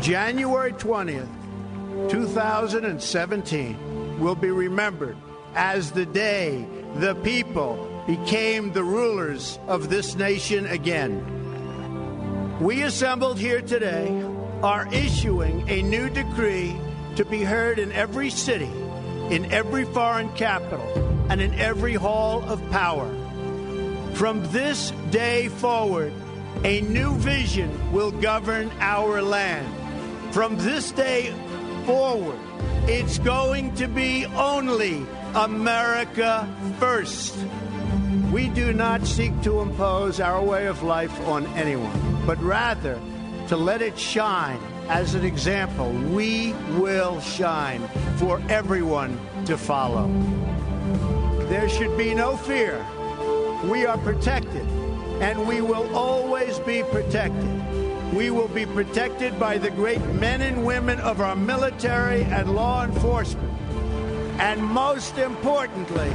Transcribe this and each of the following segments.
January 20th, 2017 will be remembered as the day the people became the rulers of this nation again. We assembled here today are issuing a new decree to be heard in every city, in every foreign capital, and in every hall of power. From this day forward, a new vision will govern our land. From this day forward, it's going to be only America first. We do not seek to impose our way of life on anyone, but rather to let it shine as an example. We will shine for everyone to follow. There should be no fear. We are protected, and we will always be protected. We will be protected by the great men and women of our military and law enforcement. And most importantly,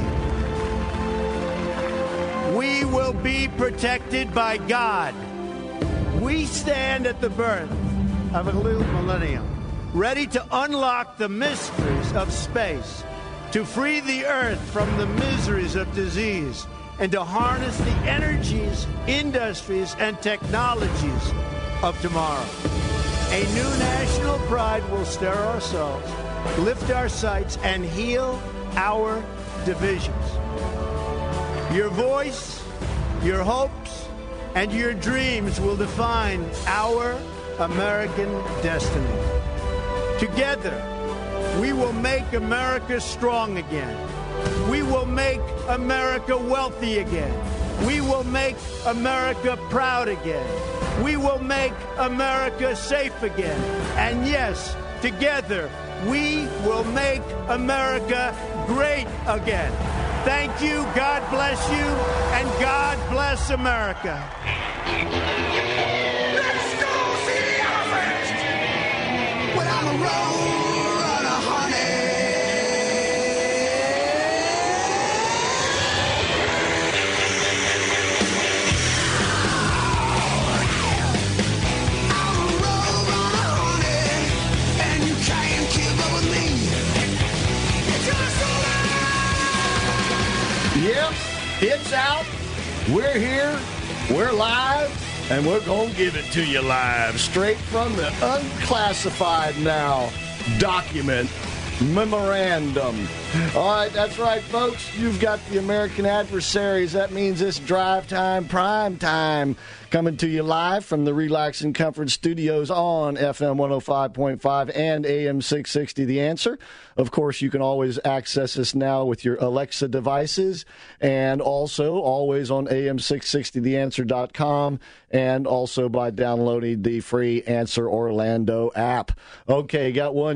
we will be protected by God. We stand at the birth of a new millennium, ready to unlock the mysteries of space, to free the earth from the miseries of disease, and to harness the energies, industries, and technologies of tomorrow. A new national pride will stir our souls, lift our sights, and heal our divisions. Your voice, your hopes, and your dreams will define our American destiny. Together, we will make America strong again. We will make America wealthy again. We will make America proud again. We will make America safe again. And yes, together, we will make America great again. Thank you, God bless you, and God bless America. Let's go see the elephant without a road, honey. I'm a road runner, honey, and you can't keep up with me. It's gonna slow down. Yep, it's out. We're here. We're live. And we're going to give it to you live, straight from the unclassified now document memorandum. All right, that's right, folks. You've got the American adversaries. That means it's drive time, prime time, coming to you live from the Relax and Comfort Studios on FM 105.5 and AM 660, The Answer. Of course, you can always access us now with your Alexa devices and also always on am660theanswer.com and also by downloading the free Answer Orlando app. Okay, got one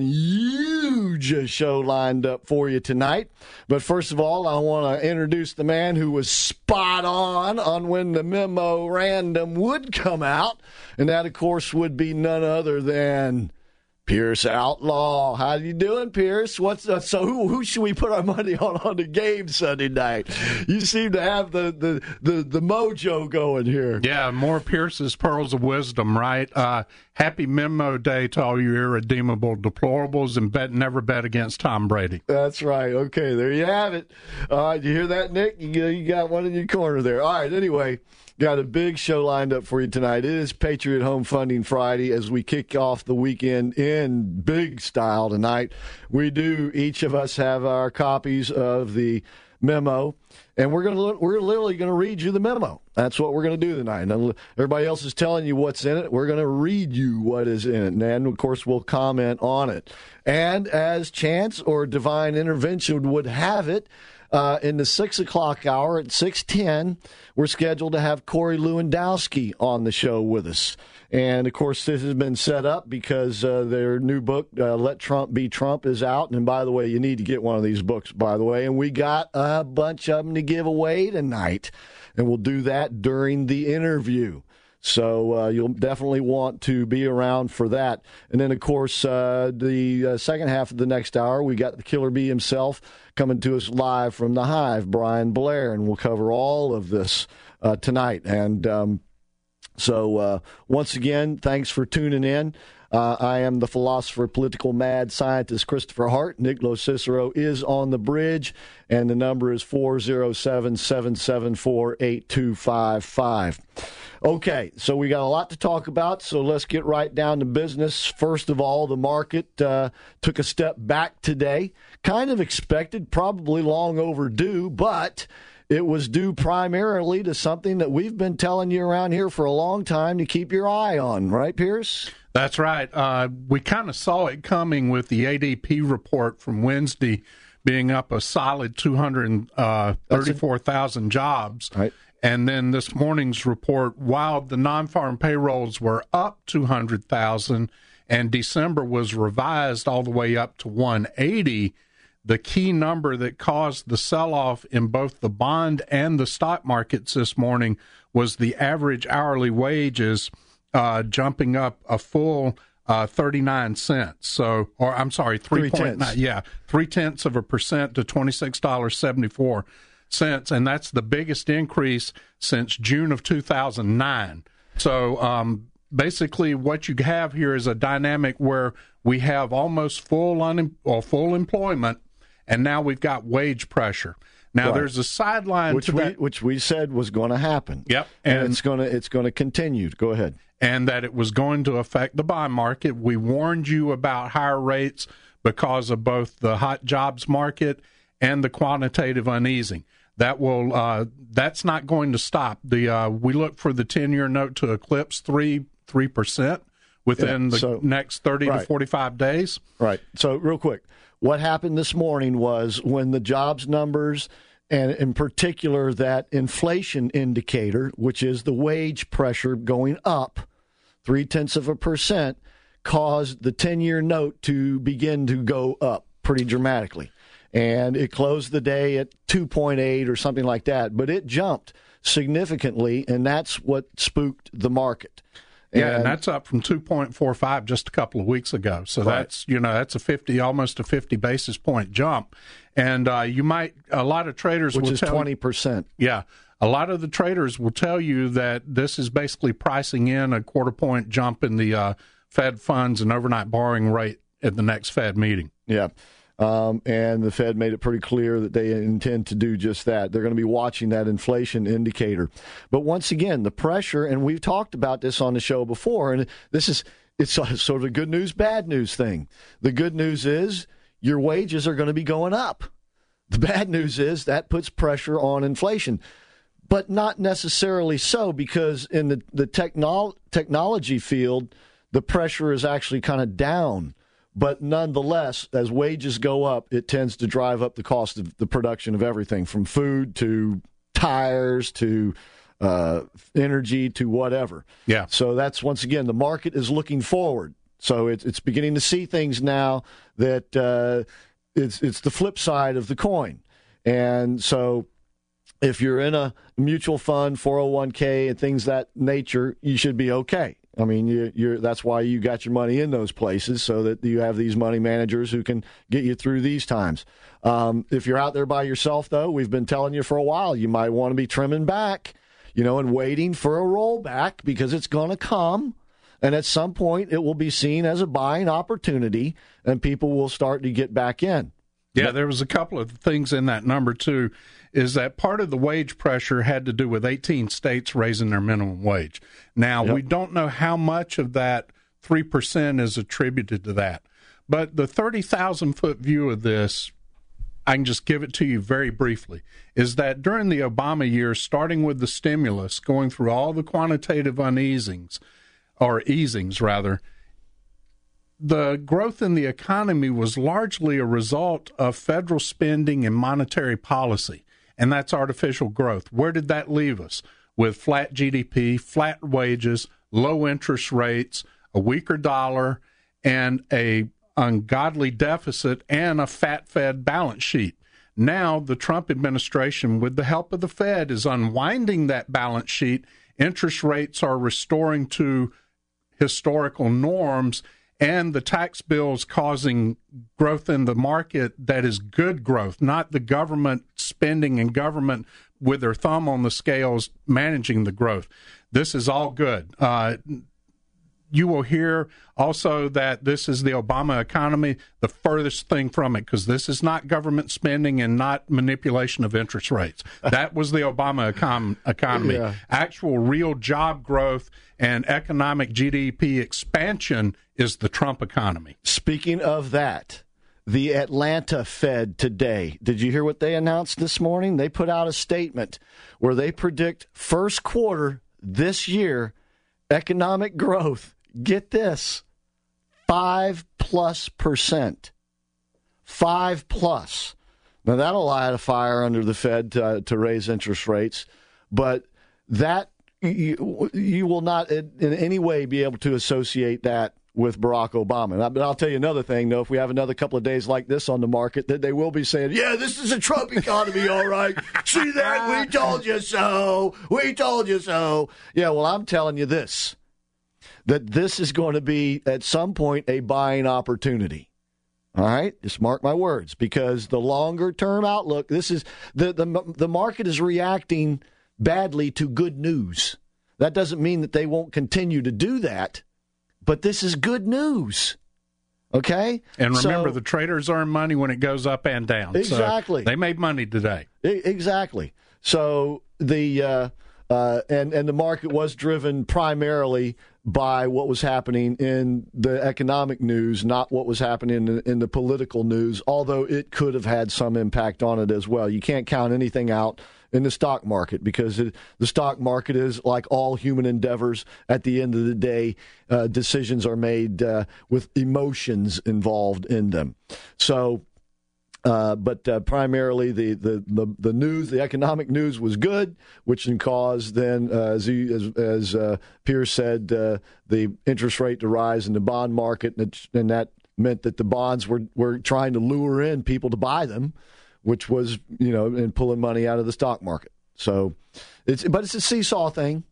huge show lined up for you tonight. But first of all, I want to introduce the man who was spot on when the memo random would come out. And that, of course, would be none other than Pierce Outlaw. How you doing, Pierce? So who should we put our money on the game Sunday night? You seem to have the mojo going here. Yeah, more Pierce's pearls of wisdom, right? Happy Memo Day to all you irredeemable deplorables, and never bet against Tom Brady. That's right. Okay, there you have it. All right, you hear that, Nick? You got one in your corner there. All right, anyway, got a big show lined up for you tonight. It is Patriot Home Funding Friday as we kick off the weekend in big style tonight. We do, each of us have our copies of the memo, and we're literally going to read you the memo. That's what we're going to do tonight. Now, everybody else is telling you what's in it. We're going to read you what is in it, and of course we'll comment on it. And as chance or divine intervention would have it, in the 6 o'clock hour at 6:10, we're scheduled to have Corey Lewandowski on the show with us. And, of course, this has been set up because their new book, Let Trump Be Trump, is out. And, by the way, you need to get one of these books, by the way. And we got a bunch of them to give away tonight. And we'll do that during the interview. So you'll definitely want to be around for that. And then, of course, the second half of the next hour, we got the Killer Bee himself coming to us live from the Hive, Brian Blair, and we'll cover all of this tonight. And so once again, thanks for tuning in. I am the philosopher, political mad scientist Christopher Hart. Nick Cicero is on the bridge, and the number is 407-774-8255. Okay, so we got a lot to talk about, so let's get right down to business. First of all, the market took a step back today. Kind of expected, probably long overdue, but it was due primarily to something that we've been telling you around here for a long time to keep your eye on, right, Pierce? That's right. We kind of saw it coming with the ADP report from Wednesday being up a solid 234,000 jobs. Right. And then this morning's report, while the non-farm payrolls were up 200,000 and December was revised all the way up to 180, the key number that caused the sell-off in both the bond and the stock markets this morning was the average hourly wages jumping up a full 39 cents. So, or I'm sorry, 3.9. Yeah, 0.3% to $26.74. And that's the biggest increase since June of 2009. So basically what you have here is a dynamic where we have almost full employment, and now we've got wage pressure. Now there's a sideline which we said was going to happen. Yep, and it's going to continue. Go ahead. And that it was going to affect the bond market. We warned you about higher rates because of both the hot jobs market and the quantitative uneasing. That's not going to stop. We look for the 10-year note to eclipse 3% within the next 30 to 45 days. Right. So real quick, what happened this morning was when the jobs numbers, and in particular that inflation indicator, which is the wage pressure going up 0.3%, caused the 10-year note to begin to go up pretty dramatically. And it closed the day at 2.8 or something like that. But it jumped significantly, and that's what spooked the market. And that's up from 2.45 just a couple of weeks ago. So that's almost a 50 basis point jump. And a lot of traders will tell you, 20%. Yeah. A lot of the traders will tell you that this is basically pricing in a quarter point jump in the Fed funds and overnight borrowing rate at the next Fed meeting. Yeah. And the Fed made it pretty clear that they intend to do just that. They're going to be watching that inflation indicator. But once again, the pressure, and we've talked about this on the show before, and it's sort of a good news, bad news thing. The good news is your wages are going to be going up. The bad news is that puts pressure on inflation. But not necessarily so, because in the technology field, the pressure is actually kind of down. But nonetheless, as wages go up, it tends to drive up the cost of the production of everything, from food to tires to energy to whatever. Yeah. So that's, once again, the market is looking forward. So it's beginning to see things now that it's the flip side of the coin. And so if you're in a mutual fund, 401k, and things that nature, you should be okay. I mean, that's why you got your money in those places, so that you have these money managers who can get you through these times. If you're out there by yourself, though, we've been telling you for a while, you might want to be trimming back, and waiting for a rollback, because it's going to come. And at some point, it will be seen as a buying opportunity, and people will start to get back in. Yeah, there was a couple of things in that number, too, is that part of the wage pressure had to do with 18 states raising their minimum wage. Now, we don't know how much of that 3% is attributed to that. But the 30,000-foot view of this, I can just give it to you very briefly, is that during the Obama years, starting with the stimulus, going through all the quantitative easings, the growth in the economy was largely a result of federal spending and monetary policy, and that's artificial growth. Where did that leave us? With flat GDP, flat wages, low interest rates, a weaker dollar, and a ungodly deficit, and a fat Fed balance sheet. Now the Trump administration, with the help of the Fed, is unwinding that balance sheet. Interest rates are restoring to historical norms, and the tax bills causing growth in the market that is good growth, not the government spending and government with their thumb on the scales managing the growth. This is all good. you will hear also that this is the Obama economy, the furthest thing from it, because this is not government spending and not manipulation of interest rates. That was the Obama economy. Yeah. Actual real job growth and economic GDP expansion is the Trump economy. Speaking of that, the Atlanta Fed today, did you hear what they announced this morning? They put out a statement where they predict first quarter this year economic growth, get this, 5+%. 5+. Now, that'll light a fire under the Fed to raise interest rates, but that you will not in any way be able to associate that with Barack Obama. But I'll tell you another thing, though. If we have another couple of days like this on the market, that they will be saying, yeah, this is a Trump economy, all right. See that? We told you so. We told you so. Yeah, well, I'm telling you this, that this is going to be, at some point, a buying opportunity. All right? Just mark my words, because the longer-term outlook, this is the market is reacting badly to good news. That doesn't mean that they won't continue to do that. But this is good news, okay? And remember, the traders earn money when it goes up and down. Exactly. So they made money today. Exactly. So the and the market was driven primarily by what was happening in the economic news, not what was happening in the political news, although it could have had some impact on it as well. You can't count anything out in the stock market, because the stock market is like all human endeavors. At the end of the day, decisions are made with emotions involved in them. So, but primarily the news, the economic news was good, which caused then, as Pierce said, the interest rate to rise in the bond market, and that meant that the bonds were trying to lure in people to buy them, which was, and pulling money out of the stock market. So it's a seesaw kind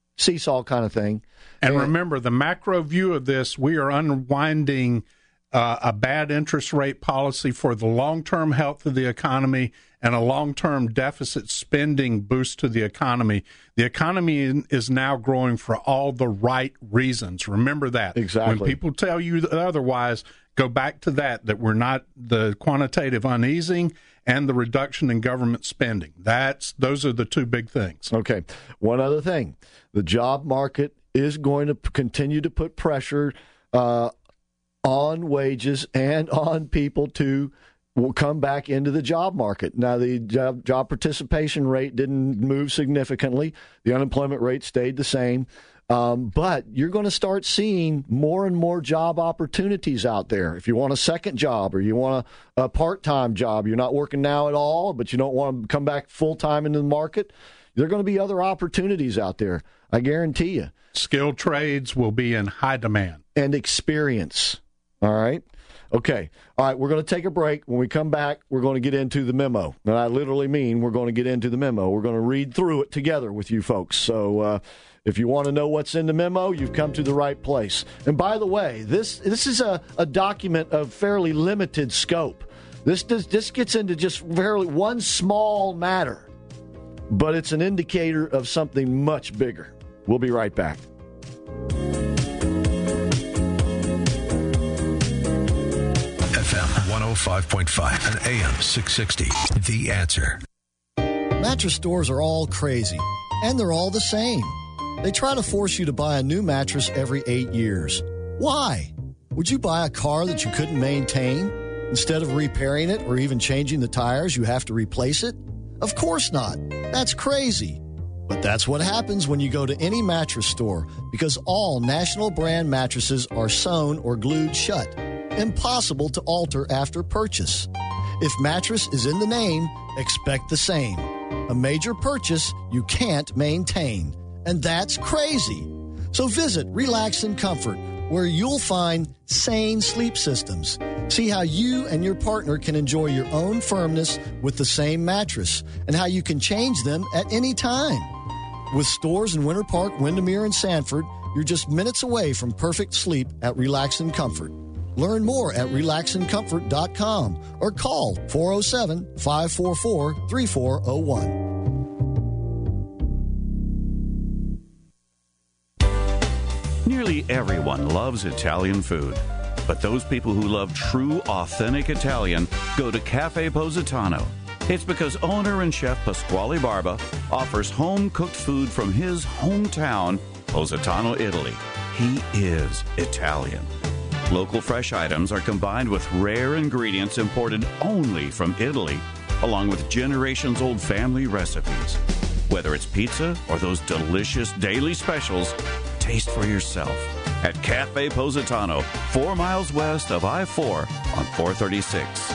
of thing. And remember, the macro view of this, we are unwinding a bad interest rate policy for the long-term health of the economy and a long-term deficit spending boost to the economy. The economy is now growing for all the right reasons. Remember that. Exactly. When people tell you otherwise, go back to that we're not the quantitative uneasing and the reduction in government spending. Those are the two big things. Okay. One other thing. The job market is going to continue to put pressure on wages and on people to come back into the job market. Now, the job participation rate didn't move significantly. The unemployment rate stayed the same. But you're going to start seeing more and more job opportunities out there. If you want a second job or you want a part-time job, you're not working now at all, but you don't want to come back full-time into the market, there are going to be other opportunities out there. I guarantee you. Skilled trades will be in high demand. And experience. All right? Okay. All right, we're going to take a break. When we come back, we're going to get into the memo. And I literally mean we're going to get into the memo. We're going to read through it together with you folks. So if you want to know what's in the memo, you've come to the right place. And by the way, this is a document of fairly limited scope. This gets into just one small matter, but it's an indicator of something much bigger. We'll be right back. FM 105.5 and AM 660. The Answer. Mattress stores are all crazy, and they're all the same. They try to force you to buy a new mattress every 8 years. Why? Would you buy a car that you couldn't maintain? Instead of repairing it or even changing the tires, you have to replace it? Of course not. That's crazy. But that's what happens when you go to any mattress store, because all national brand mattresses are sewn or glued shut. Impossible to alter after purchase. If mattress is in the name, expect the same. A major purchase you can't maintain. And that's crazy. So visit Relax and Comfort, where you'll find sane sleep systems. See how you and your partner can enjoy your own firmness with the same mattress, and how you can change them at any time. With stores in Winter Park, Windermere, and Sanford, you're just minutes away from perfect sleep at Relax and Comfort. Learn more at relaxandcomfort.com or call 407-544-3401. Nearly everyone loves Italian food, but those people who love true, authentic Italian go to Cafe Positano. It's because owner and chef Pasquale Barba offers home-cooked food from his hometown, Positano, Italy. He is Italian. Local fresh items are combined with rare ingredients imported only from Italy, along with generations-old family recipes. Whether it's pizza or those delicious daily specials, taste for yourself at Cafe Positano, 4 miles west of I-4 on 436.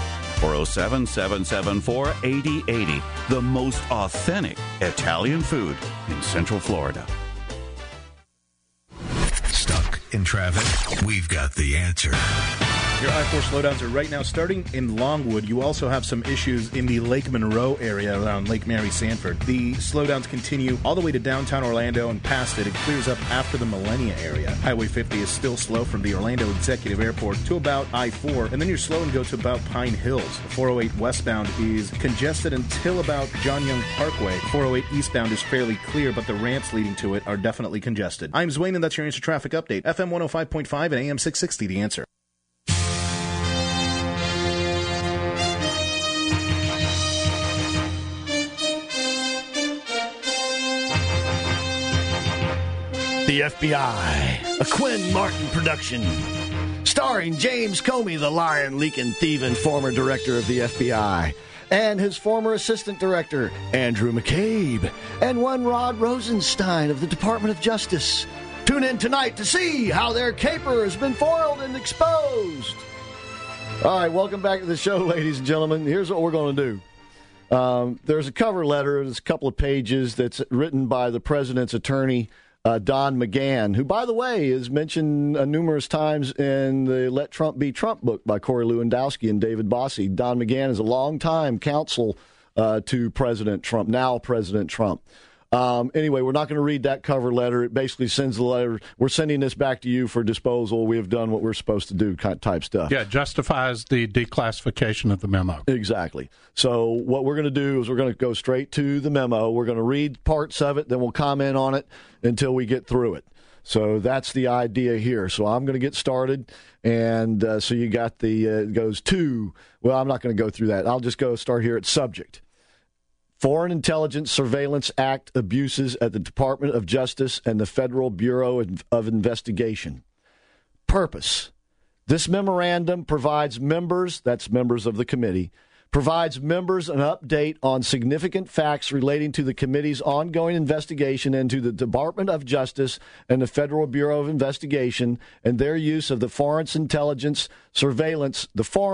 407-774-8080. The most authentic Italian food in Central Florida. Stuck in traffic? We've got the answer. Your I-4 slowdowns are right now starting in Longwood. You also have some issues in the Lake Monroe area around Lake Mary Sanford. The slowdowns continue all the way to downtown Orlando and past it. It clears up after the Millenia area. Highway 50 is still slow from the Orlando Executive Airport to about I-4, and then you're slow and go to about Pine Hills. The 408 westbound is congested until about John Young Parkway. 408 eastbound is fairly clear, but the ramps leading to it are definitely congested. I'm Zwane, and that's your Answer Traffic Update. FM 105.5 and AM 660, The Answer. The FBI, a Quinn Martin production, starring James Comey, the lying, leaking, thieving former director of the FBI, and his former assistant director, Andrew McCabe, and one Rod Rosenstein of the Department of Justice. Tune in tonight to see how their caper has been foiled and exposed. All right, welcome back to the show, ladies and gentlemen. Here's what we're going to do. There's a cover letter, there's a couple of pages that's written by the president's attorney, Don McGahn, who, by the way, is mentioned numerous times in the Let Trump Be Trump book by Corey Lewandowski and David Bossie. Don McGahn is a longtime counsel to President Trump, now President Trump. Anyway, we're not going to read that cover letter. It basically sends the letter, we're sending this back to you for disposal. We have done what we're supposed to do type stuff. Yeah, it justifies the declassification of the memo. Exactly. So what we're going to do is we're going to go straight to the memo. We're going to read parts of it, then we'll comment on it until we get through it. So that's the idea here. So I'm going to get started, and so you got the, it goes to, well, I'm not going to go through that. I'll just start here at subject. Foreign Intelligence Surveillance Act abuses at the Department of Justice and the Federal Bureau of Investigation. Purpose. This memorandum provides members, that's members of the committee, provides members an update on significant facts relating to the committee's ongoing investigation into the Department of Justice and the Federal Bureau of Investigation and their use of the Foreign Intelligence Surveillance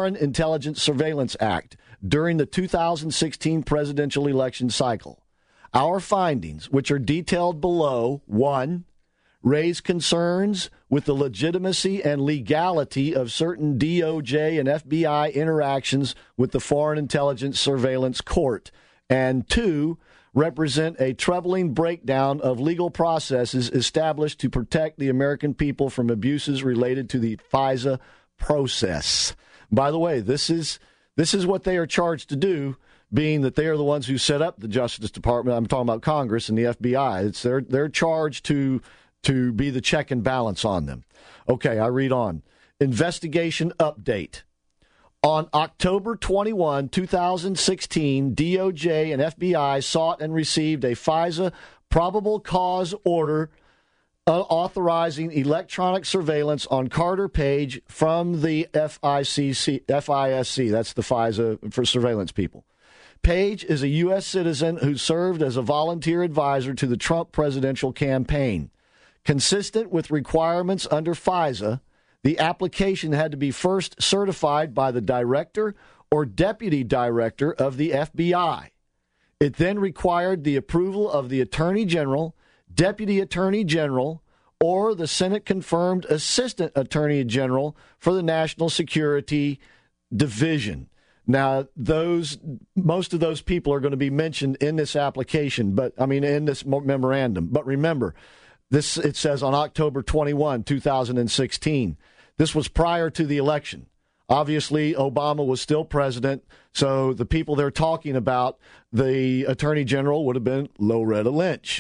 Act during the 2016 presidential election cycle. Our findings, which are detailed below, 1, raise concerns with the legitimacy and legality of certain DOJ and FBI interactions with the Foreign Intelligence Surveillance Court, and 2, represent a troubling breakdown of legal processes established to protect the American people from abuses related to the FISA process. By the way, this is what they are charged to do, being that they are the ones who set up the Justice Department. I'm talking about Congress and the FBI. It's they're charged to be the check and balance on them. Okay, I read on. Investigation update. On October 21, 2016, DOJ and FBI sought and received a FISA probable cause order authorizing electronic surveillance on Carter Page from the FISC, that's the FISA for surveillance people. Page is a U.S. citizen who served as a volunteer advisor to the Trump presidential campaign. Consistent with requirements under FISA, the application had to be first certified by the director or deputy director of the FBI. It then required the approval of the Attorney General, Deputy Attorney General, or the Senate-confirmed Assistant Attorney General for the National Security Division. Now, most of those people are going to be mentioned in this application, in this memorandum. But remember, it says on October 21, 2016. This was prior to the election. Obviously, Obama was still president, so the people they're talking about, the Attorney General would have been Loretta Lynch.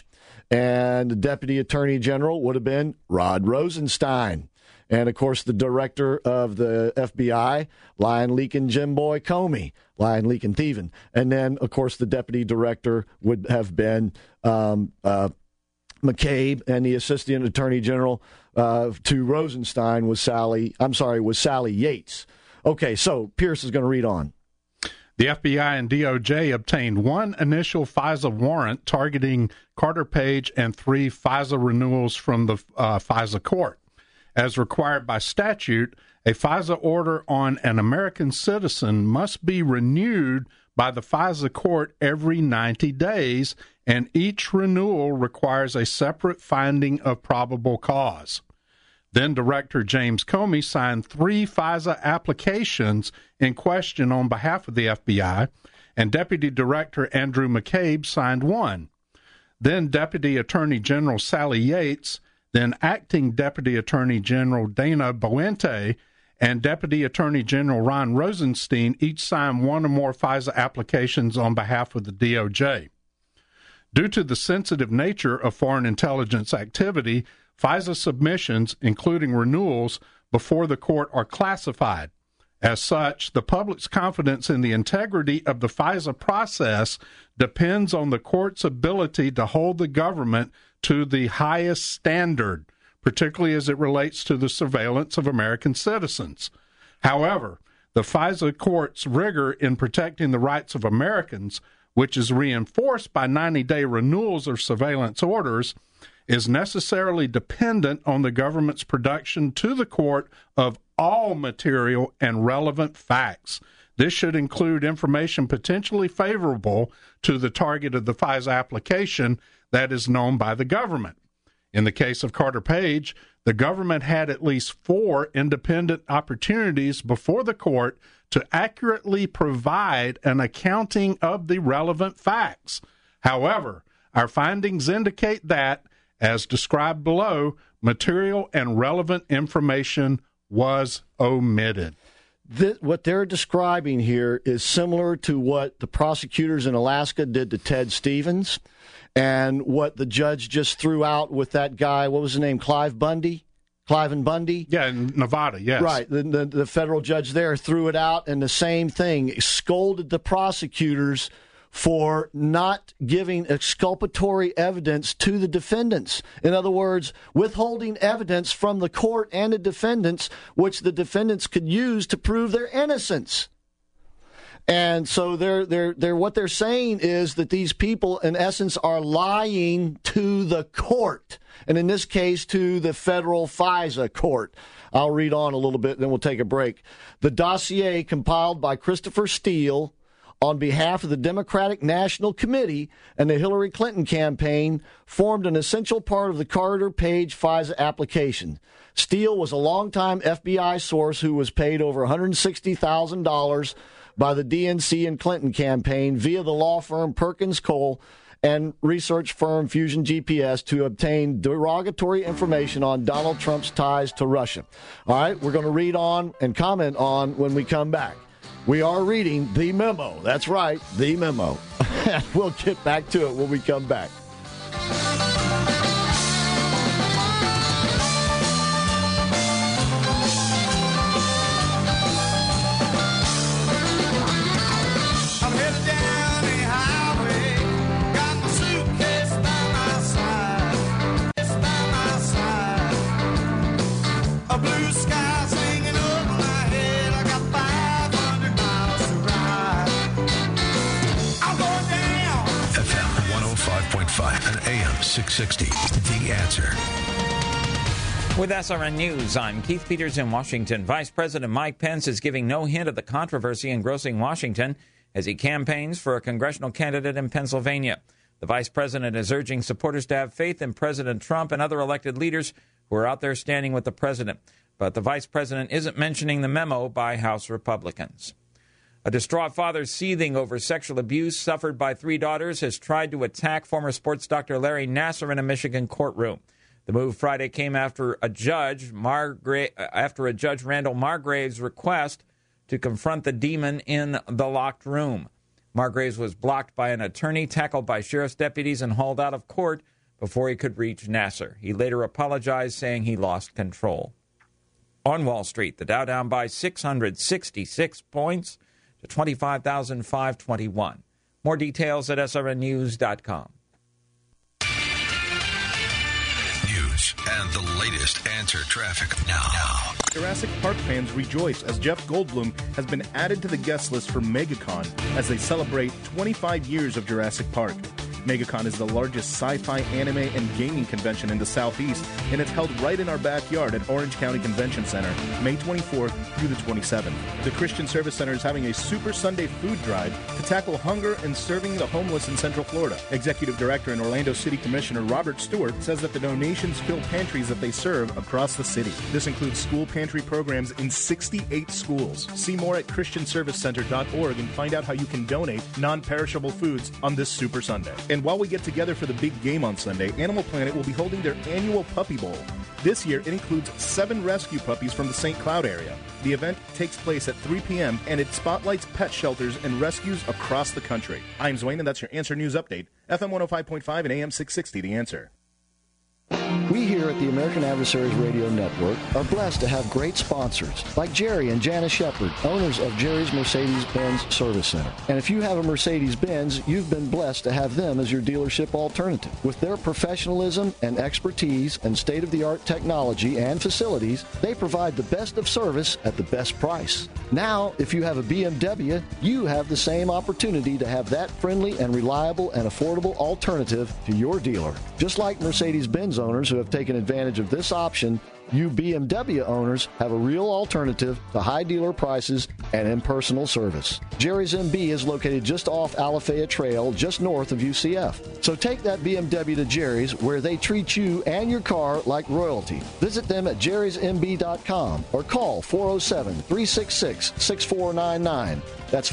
And the Deputy Attorney General would have been Rod Rosenstein. And, of course, the director of the FBI, lying, leaking Jim Boy Comey, lying, leaking, thieving. And then, of course, the deputy director would have been McCabe, and the assistant attorney general to Rosenstein was Sally Yates. Okay, so Pierce is going to read on. The FBI and DOJ obtained one initial FISA warrant targeting Carter Page and 3 FISA renewals from the FISA court. As required by statute, a FISA order on an American citizen must be renewed by the FISA court every 90 days, and each renewal requires a separate finding of probable cause. Then Director James Comey signed 3 FISA applications in question on behalf of the FBI, and Deputy Director Andrew McCabe signed one. Then Deputy Attorney General Sally Yates, then Acting Deputy Attorney General Dana Boente, and Deputy Attorney General Ron Rosenstein each signed one or more FISA applications on behalf of the DOJ. Due to the sensitive nature of foreign intelligence activity, FISA submissions, including renewals, before the court are classified. As such, the public's confidence in the integrity of the FISA process depends on the court's ability to hold the government to the highest standard, particularly as it relates to the surveillance of American citizens. However, the FISA court's rigor in protecting the rights of Americans, which is reinforced by 90-day renewals or surveillance orders, is necessarily dependent on the government's production to the court of all material and relevant facts. This should include information potentially favorable to the target of the FISA application that is known by the government. In the case of Carter Page, the government had at least 4 independent opportunities before the court to accurately provide an accounting of the relevant facts. However, our findings indicate that, as described below, material and relevant information was omitted. What they're describing here is similar to what the prosecutors in Alaska did to Ted Stevens and what the judge just threw out with that guy, what was his name, Cliven Bundy? Yeah, in Nevada, yes. Right. The federal judge there threw it out, and the same thing, scolded the prosecutors for not giving exculpatory evidence to the defendants. In other words, withholding evidence from the court and the defendants, which the defendants could use to prove their innocence. And so they're what they're saying is that these people, in essence, are lying to the court, and in this case, to the federal FISA court. I'll read on a little bit, then we'll take a break. The dossier compiled by Christopher Steele on behalf of the Democratic National Committee and the Hillary Clinton campaign formed an essential part of the Carter Page FISA application. Steele was a longtime FBI source who was paid over $160,000 by the DNC and Clinton campaign via the law firm Perkins Cole and research firm Fusion GPS to obtain derogatory information on Donald Trump's ties to Russia. All right, we're going to read on and comment on when we come back. We are reading the memo. That's right, the memo. We'll get back to it when we come back. I'm headed down the highway, got my suitcase by my side, it's by my side. A blue sky swinging over my head, I got 500 miles to ride. I'm going down. FM 105.5 and AM 660. The Answer. With SRN News, I'm Keith Peters in Washington. Vice President Mike Pence is giving no hint of the controversy engrossing Washington as he campaigns for a congressional candidate in Pennsylvania. The vice president is urging supporters to have faith in President Trump and other elected leaders who are out there standing with the president. But the vice president isn't mentioning the memo by House Republicans. A distraught father seething over sexual abuse suffered by 3 daughters has tried to attack former sports doctor Larry Nassar in a Michigan courtroom. The move Friday came after a judge, Randall Margrave's request to confront the demon in the locked room. Margraves was blocked by an attorney, tackled by sheriff's deputies, and hauled out of court before he could reach Nasser. He later apologized, saying he lost control. On Wall Street, the Dow down by 666 points to 25,521. More details at srnnews.com. News and the latest Answer Traffic now. Jurassic Park fans rejoice as Jeff Goldblum has been added to the guest list for MegaCon as they celebrate 25 years of Jurassic Park. MegaCon is the largest sci-fi, anime, and gaming convention in the Southeast, and it's held right in our backyard at Orange County Convention Center, May 24th through the 27th. The Christian Service Center is having a Super Sunday food drive to tackle hunger and serving the homeless in Central Florida. Executive Director and Orlando City Commissioner Robert Stewart says that the donations fill pantries that they serve across the city. This includes school pantry programs in 68 schools. See more at ChristianServiceCenter.org and find out how you can donate non-perishable foods on this Super Sunday. And while we get together for the big game on Sunday, Animal Planet will be holding their annual Puppy Bowl. This year, it includes 7 rescue puppies from the St. Cloud area. The event takes place at 3 p.m., and it spotlights pet shelters and rescues across the country. I'm Zwane, and that's your Answer News Update. FM 105.5 and AM 660, The Answer. We here at the American Adversaries Radio Network are blessed to have great sponsors like Jerry and Janice Shepard, owners of Jerry's Mercedes-Benz Service Center. And if you have a Mercedes-Benz, you've been blessed to have them as your dealership alternative. With their professionalism and expertise and state-of-the-art technology and facilities, they provide the best of service at the best price. Now, if you have a BMW, you have the same opportunity to have that friendly and reliable and affordable alternative to your dealer. Just like Mercedes-Benz owners who have taken advantage of this option, you BMW owners have a real alternative to high dealer prices and impersonal service. Jerry's MB is located just off Alafaya Trail, just north of UCF. So take that BMW to Jerry's, where they treat you and your car like royalty. Visit them at jerrysmb.com or call 407-366-6499. That's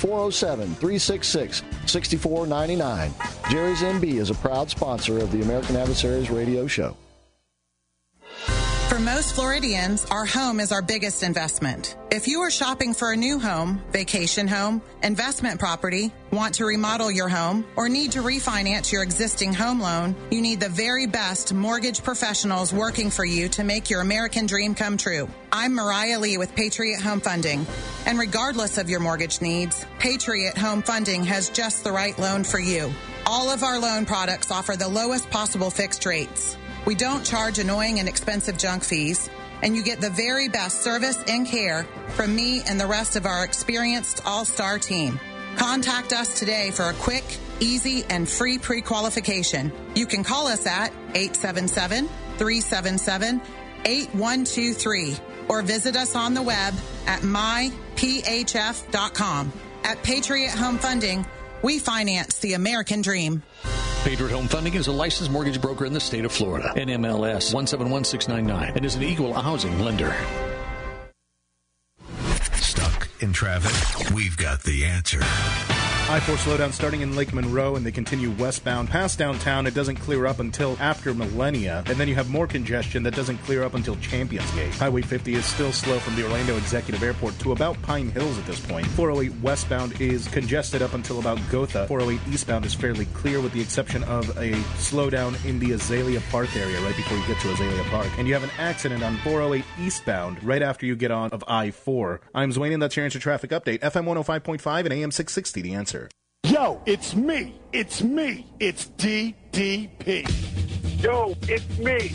407-366-6499. Jerry's MB is a proud sponsor of the American Adversaries Radio Show. For most Floridians, our home is our biggest investment. If you are shopping for a new home, vacation home, investment property, want to remodel your home, or need to refinance your existing home loan, you need the very best mortgage professionals working for you to make your American dream come true. I'm Mariah Lee with Patriot Home Funding. And regardless of your mortgage needs, Patriot Home Funding has just the right loan for you. All of our loan products offer the lowest possible fixed rates. We don't charge annoying and expensive junk fees, and you get the very best service and care from me and the rest of our experienced all-star team. Contact us today for a quick, easy, and free pre-qualification. You can call us at 877-377-8123 or visit us on the web at myphf.com. At Patriot Home Funding, we finance the American dream. Patriot Home Funding is a licensed mortgage broker in the state of Florida. NMLS 171699 and is an equal housing lender. Stuck in traffic? We've got the answer. I-4 slowdown starting in Lake Monroe, and they continue westbound past downtown. It doesn't clear up until after Millennia, and then you have more congestion that doesn't clear up until Champions Gate. Highway 50 is still slow from the Orlando Executive Airport to about Pine Hills at this point. 408 westbound is congested up until about Gotha. 408 eastbound is fairly clear with the exception of a slowdown in the Azalea Park area right before you get to Azalea Park. And you have an accident on 408 eastbound right after you get on of I-4. I'm Zwane, and that's your Answer Traffic Update. FM 105.5 and AM 660, The Answer. Yo, it's me. It's DDP. Yo, it's me.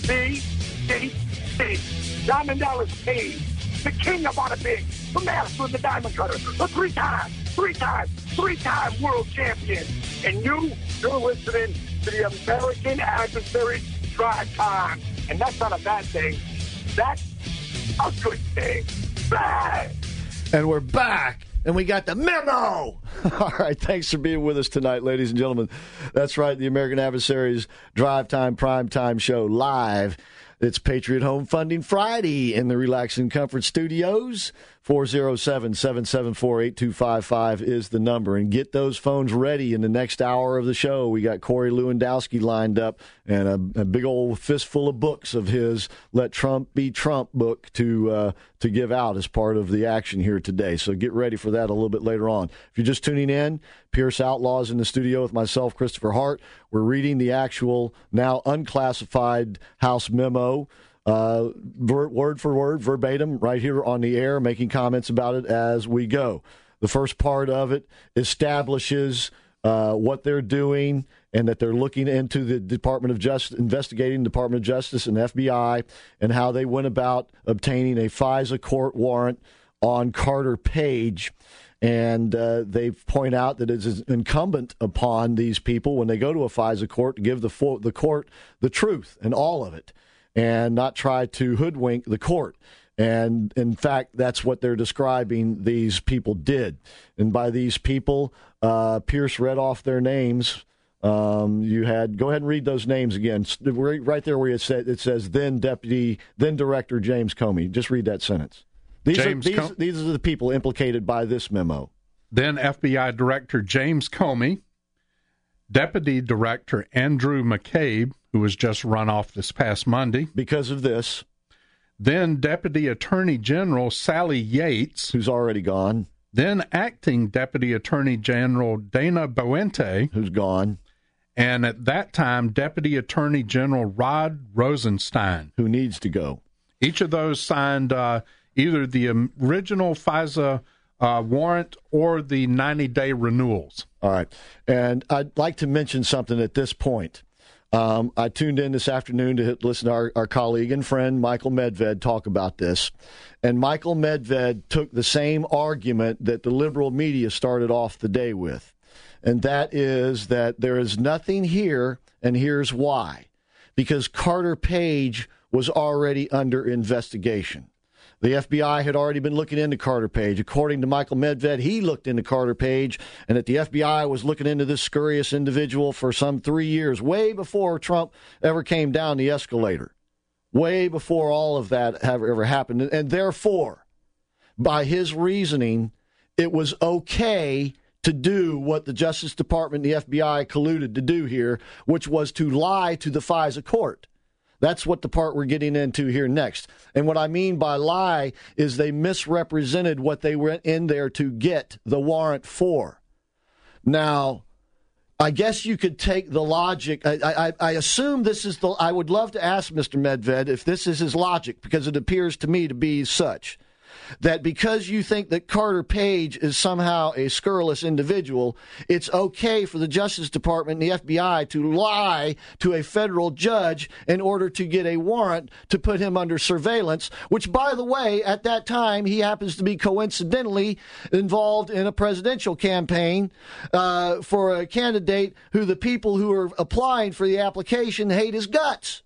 DDP. Diamond Dallas Page, the king of bada big, the master of the diamond cutter, a three-time world champion. And you're listening to the American Adversaries Drive Time. And that's not a bad thing. That's a good thing. Bad. And we're back. And we got the memo. All right, thanks for being with us tonight, ladies and gentlemen. That's right, the American Adversaries Drive Time Prime Time Show live. It's Patriot Home Funding Friday in the Relax and Comfort Studios. 407-774-8255 is the number. And get those phones ready in the next hour of the show. We got Corey Lewandowski lined up and a big old fistful of books of his Let Trump Be Trump book to give out as part of the action here today. So get ready for that a little bit later on. If you're just tuning in, Pierce Outlaw's in the studio with myself, Christopher Hart. We're reading the actual, now unclassified House memo, word for word, verbatim, right here on the air, making comments about it as we go. The first part of it establishes what they're doing and that they're looking into the Department of Justice, investigating the Department of Justice and FBI, and how they went about obtaining a FISA court warrant on Carter Page. And they point out that it is incumbent upon these people, when they go to a FISA court, to give the court the truth and all of it, and not try to hoodwink the court. And, in fact, that's what they're describing these people did. And by these people, Pierce read off their names. You had, go ahead and read those names again. Right there where it says then Director James Comey. Just read that sentence. These are the people implicated by this memo. Then FBI Director James Comey, Deputy Director Andrew McCabe, who was just run off this past Monday. Because of this. Then Deputy Attorney General Sally Yates. Who's already gone. Then Acting Deputy Attorney General Dana Boente. Who's gone. And at that time, Deputy Attorney General Rod Rosenstein. Who needs to go. Each of those signed either the original FISA warrant or the 90-day renewals. All right. And I'd like to mention something at this point. I tuned in this afternoon to listen to our colleague and friend Michael Medved talk about this. And Michael Medved took the same argument that the liberal media started off the day with. And that is that there is nothing here, and here's why. Because Carter Page was already under investigation. The FBI had already been looking into Carter Page. According to Michael Medved, he looked into Carter Page, and that the FBI was looking into this scurrious individual for some 3 years, way before Trump ever came down the escalator, way before all of that ever happened. And therefore, by his reasoning, it was okay to do what the Justice Department and the FBI colluded to do here, which was to lie to the FISA court. That's what the part we're getting into here next. And what I mean by lie is they misrepresented what they went in there to get the warrant for. Now, I guess you could take the logic. I assume this is I would love to ask Mr. Medved if this is his logic, because it appears to me to be such. That because you think that Carter Page is somehow a scurrilous individual, it's okay for the Justice Department and the FBI to lie to a federal judge in order to get a warrant to put him under surveillance, which, by the way, at that time, he happens to be coincidentally involved in a presidential campaign for a candidate who the people who are applying for the application hate his guts.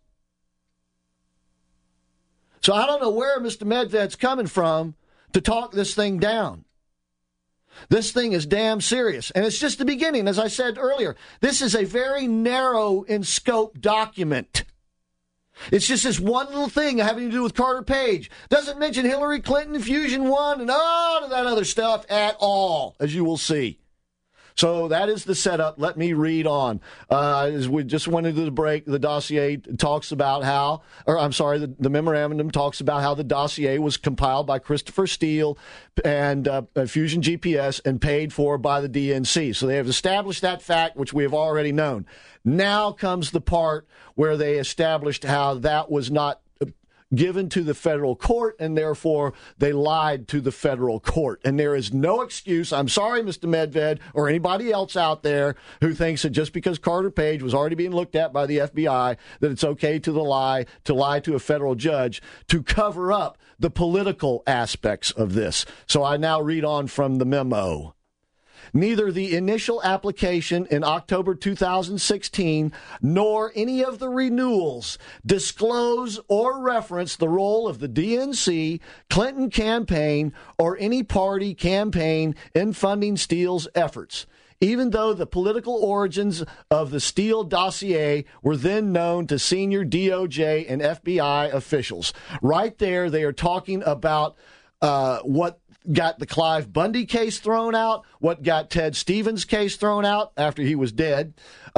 So I don't know where Mr. Medved's coming from to talk this thing down. This thing is damn serious. And it's just the beginning. As I said earlier, this is a very narrow in scope document. It's just this one little thing having to do with Carter Page. Doesn't mention Hillary Clinton, Fusion 1, and all of that other stuff at all, as you will see. So that is the setup. Let me read on. As we just went into the break, the dossier talks about how, the memorandum talks about how the dossier was compiled by Christopher Steele and Fusion GPS and paid for by the DNC. So they have established that fact, which we have already known. Now comes the part where they established how that was not given to the federal court, and therefore they lied to the federal court. And there is no excuse. I'm sorry, Mr. Medved, or anybody else out there who thinks that just because Carter Page was already being looked at by the FBI, that it's okay to lie to a federal judge to cover up the political aspects of this. So I now read on from the memo. Neither the initial application in October 2016 nor any of the renewals disclose or reference the role of the DNC, Clinton campaign, or any party campaign in funding Steele's efforts, even though the political origins of the Steele dossier were then known to senior DOJ and FBI officials. Right there, they are talking about what got the Clive Bundy case thrown out, what got Ted Stevens case thrown out after he was dead,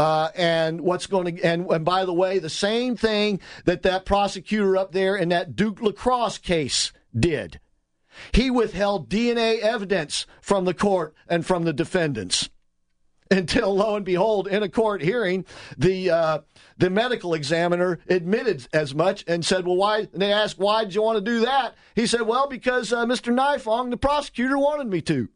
and what's going to, and by the way, the same thing that prosecutor up there in that Duke Lacrosse case did. He withheld DNA evidence from the court and from the defendants until, lo and behold, in a court hearing, the medical examiner admitted as much and said, well, why? And they asked, why did you want to do that? He said, well, because Mr. Nifong, the prosecutor, wanted me to.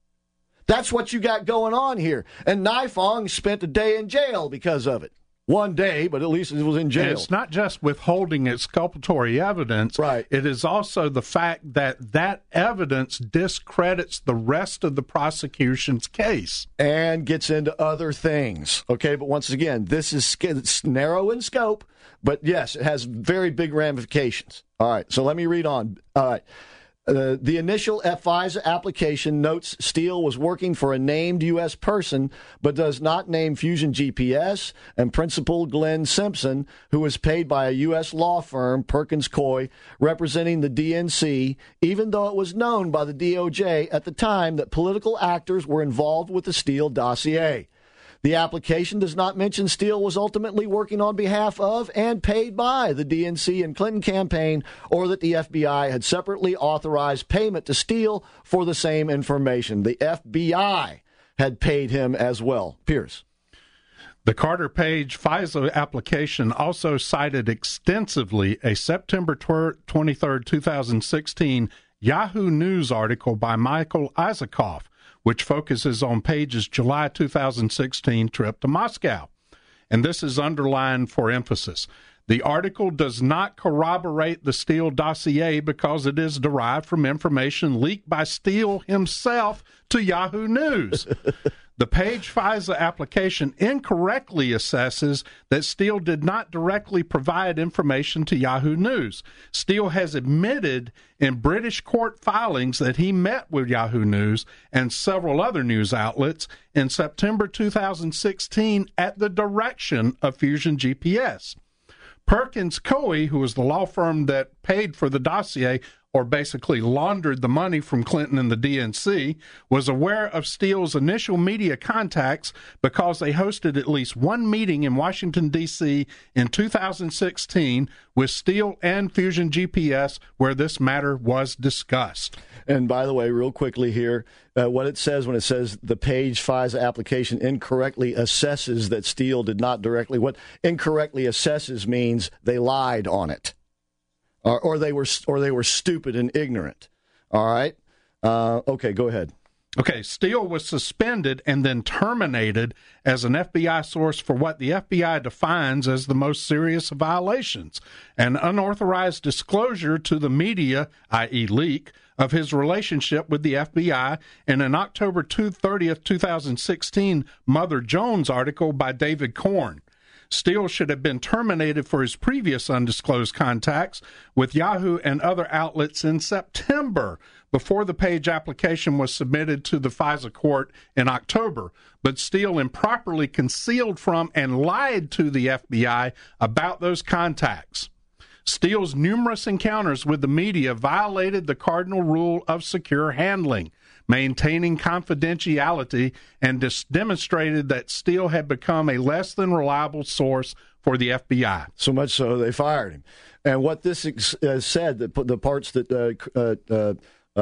That's what you got going on here. And Nifong spent a day in jail because of it. One day, but at least it was in jail. And it's not just withholding exculpatory evidence. Right. It is also the fact that evidence discredits the rest of the prosecution's case. And gets into other things. Okay, but once again, this is it's narrow in scope, but yes, it has very big ramifications. All right, so let me read on. All right. The initial FISA application notes Steele was working for a named U.S. person, but does not name Fusion GPS and Principal Glenn Simpson, who was paid by a U.S. law firm, Perkins Coie, representing the DNC, even though it was known by the DOJ at the time that political actors were involved with the Steele dossier. The application does not mention Steele was ultimately working on behalf of and paid by the DNC and Clinton campaign, or that the FBI had separately authorized payment to Steele for the same information. The FBI had paid him as well. Pierce. The Carter Page FISA application also cited extensively a September 23, 2016 Yahoo News article by Michael Isikoff, which focuses on Page's July 2016 trip to Moscow. And this is underlined for emphasis. The article does not corroborate the Steele dossier because it is derived from information leaked by Steele himself to Yahoo News. The Page FISA application incorrectly assesses that Steele did not directly provide information to Yahoo News. Steele has admitted in British court filings that he met with Yahoo News and several other news outlets in September 2016 at the direction of Fusion GPS. Perkins Coie, who was the law firm that paid for the dossier, or basically laundered the money from Clinton and the DNC, was aware of Steele's initial media contacts because they hosted at least one meeting in Washington, D.C. in 2016 with Steele and Fusion GPS where this matter was discussed. And by the way, real quickly here, what it says when it says the Page FISA application incorrectly assesses that Steele did not directly, what incorrectly assesses means they lied on it. Or they were stupid and ignorant. All right. Okay, go ahead. Okay, Steele was suspended and then terminated as an FBI source for what the FBI defines as the most serious of violations, an unauthorized disclosure to the media, i.e. leak, of his relationship with the FBI in an October 30th, 2016 Mother Jones article by David Korn. Steele should have been terminated for his previous undisclosed contacts with Yahoo and other outlets in September, before the Page application was submitted to the FISA court in October. But Steele improperly concealed from and lied to the FBI about those contacts. Steele's numerous encounters with the media violated the cardinal rule of secure handling, maintaining confidentiality, and demonstrated that Steele had become a less than reliable source for the FBI. So much so they fired him. And what this said, the parts that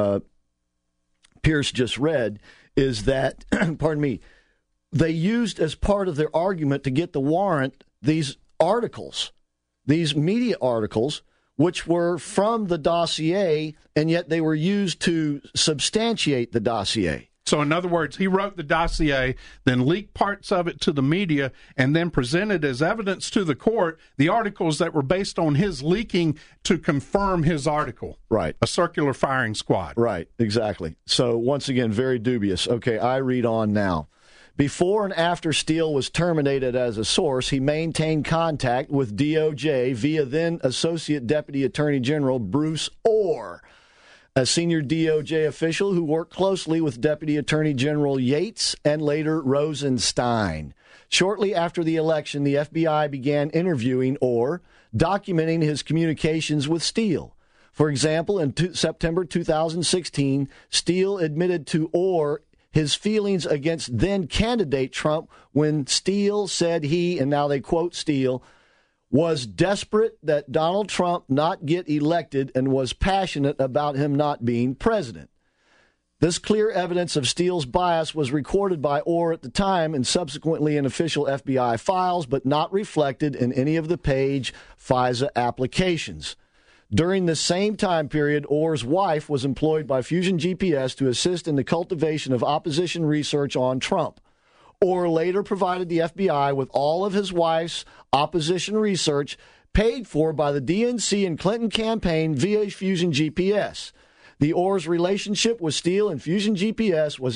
Pierce just read, is that, pardon me, they used as part of their argument to get the warrant these articles, these media articles, which were from the dossier, and yet they were used to substantiate the dossier. So in other words, he wrote the dossier, then leaked parts of it to the media, and then presented as evidence to the court the articles that were based on his leaking to confirm his article. Right. A circular firing squad. Right, exactly. So once again, very dubious. Okay, I read on now. Before and after Steele was terminated as a source, he maintained contact with DOJ via then Associate Deputy Attorney General Bruce Orr, a senior DOJ official who worked closely with Deputy Attorney General Yates and later Rosenstein. Shortly after the election, the FBI began interviewing Orr, documenting his communications with Steele. For example, in September 2016, Steele admitted to Orr his feelings against then-candidate Trump when Steele said he, and now they quote Steele, was desperate that Donald Trump not get elected and was passionate about him not being president. This clear evidence of Steele's bias was recorded by Orr at the time and subsequently in official FBI files, but not reflected in any of the Page FISA applications. During the same time period, Orr's wife was employed by Fusion GPS to assist in the cultivation of opposition research on Trump. Orr later provided the FBI with all of his wife's opposition research paid for by the DNC and Clinton campaign via Fusion GPS. The Orr's relationship with Steele and Fusion GPS was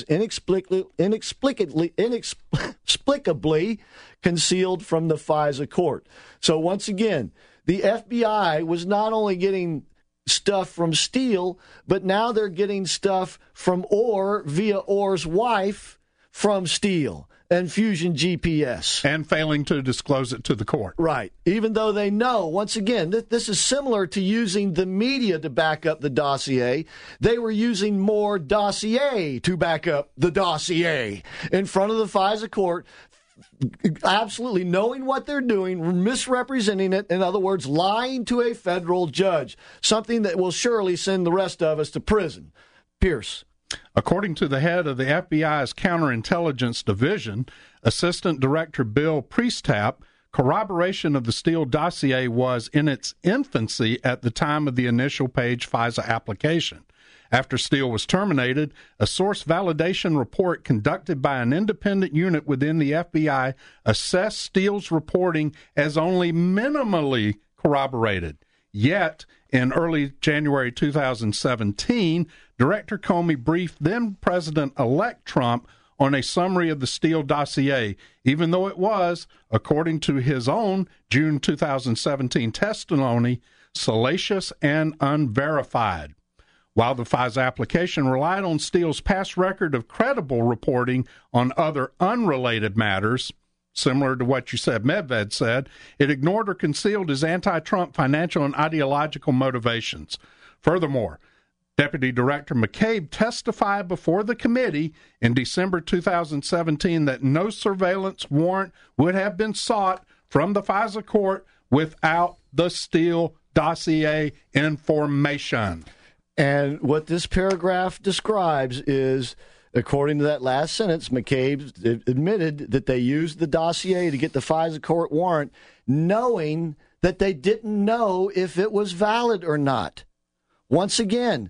inexplicably concealed from the FISA court. So once again, the FBI was not only getting stuff from Steele, but now they're getting stuff from Orr via Orr's wife from Steele and Fusion GPS. And failing to disclose it to the court. Right. Even though they know, once again, this is similar to using the media to back up the dossier. They were using more dossier to back up the dossier in front of the FISA court, absolutely knowing what they're doing, misrepresenting it, in other words, lying to a federal judge, something that will surely send the rest of us to prison. Pierce. According to the head of the FBI's Counterintelligence Division, Assistant Director Bill Priestap, corroboration of the Steele dossier was in its infancy at the time of the initial Page FISA application. After Steele was terminated, a source validation report conducted by an independent unit within the FBI assessed Steele's reporting as only minimally corroborated. Yet, in early January 2017, Director Comey briefed then-President-elect Trump on a summary of the Steele dossier, even though it was, according to his own June 2017 testimony, salacious and unverified. While the FISA application relied on Steele's past record of credible reporting on other unrelated matters, similar to what you said Medved said, it ignored or concealed his anti-Trump financial and ideological motivations. Furthermore, Deputy Director McCabe testified before the committee in December 2017 that no surveillance warrant would have been sought from the FISA court without the Steele dossier information. And what this paragraph describes is, according to that last sentence, McCabe admitted that they used the dossier to get the FISA court warrant, knowing that they didn't know if it was valid or not. Once again,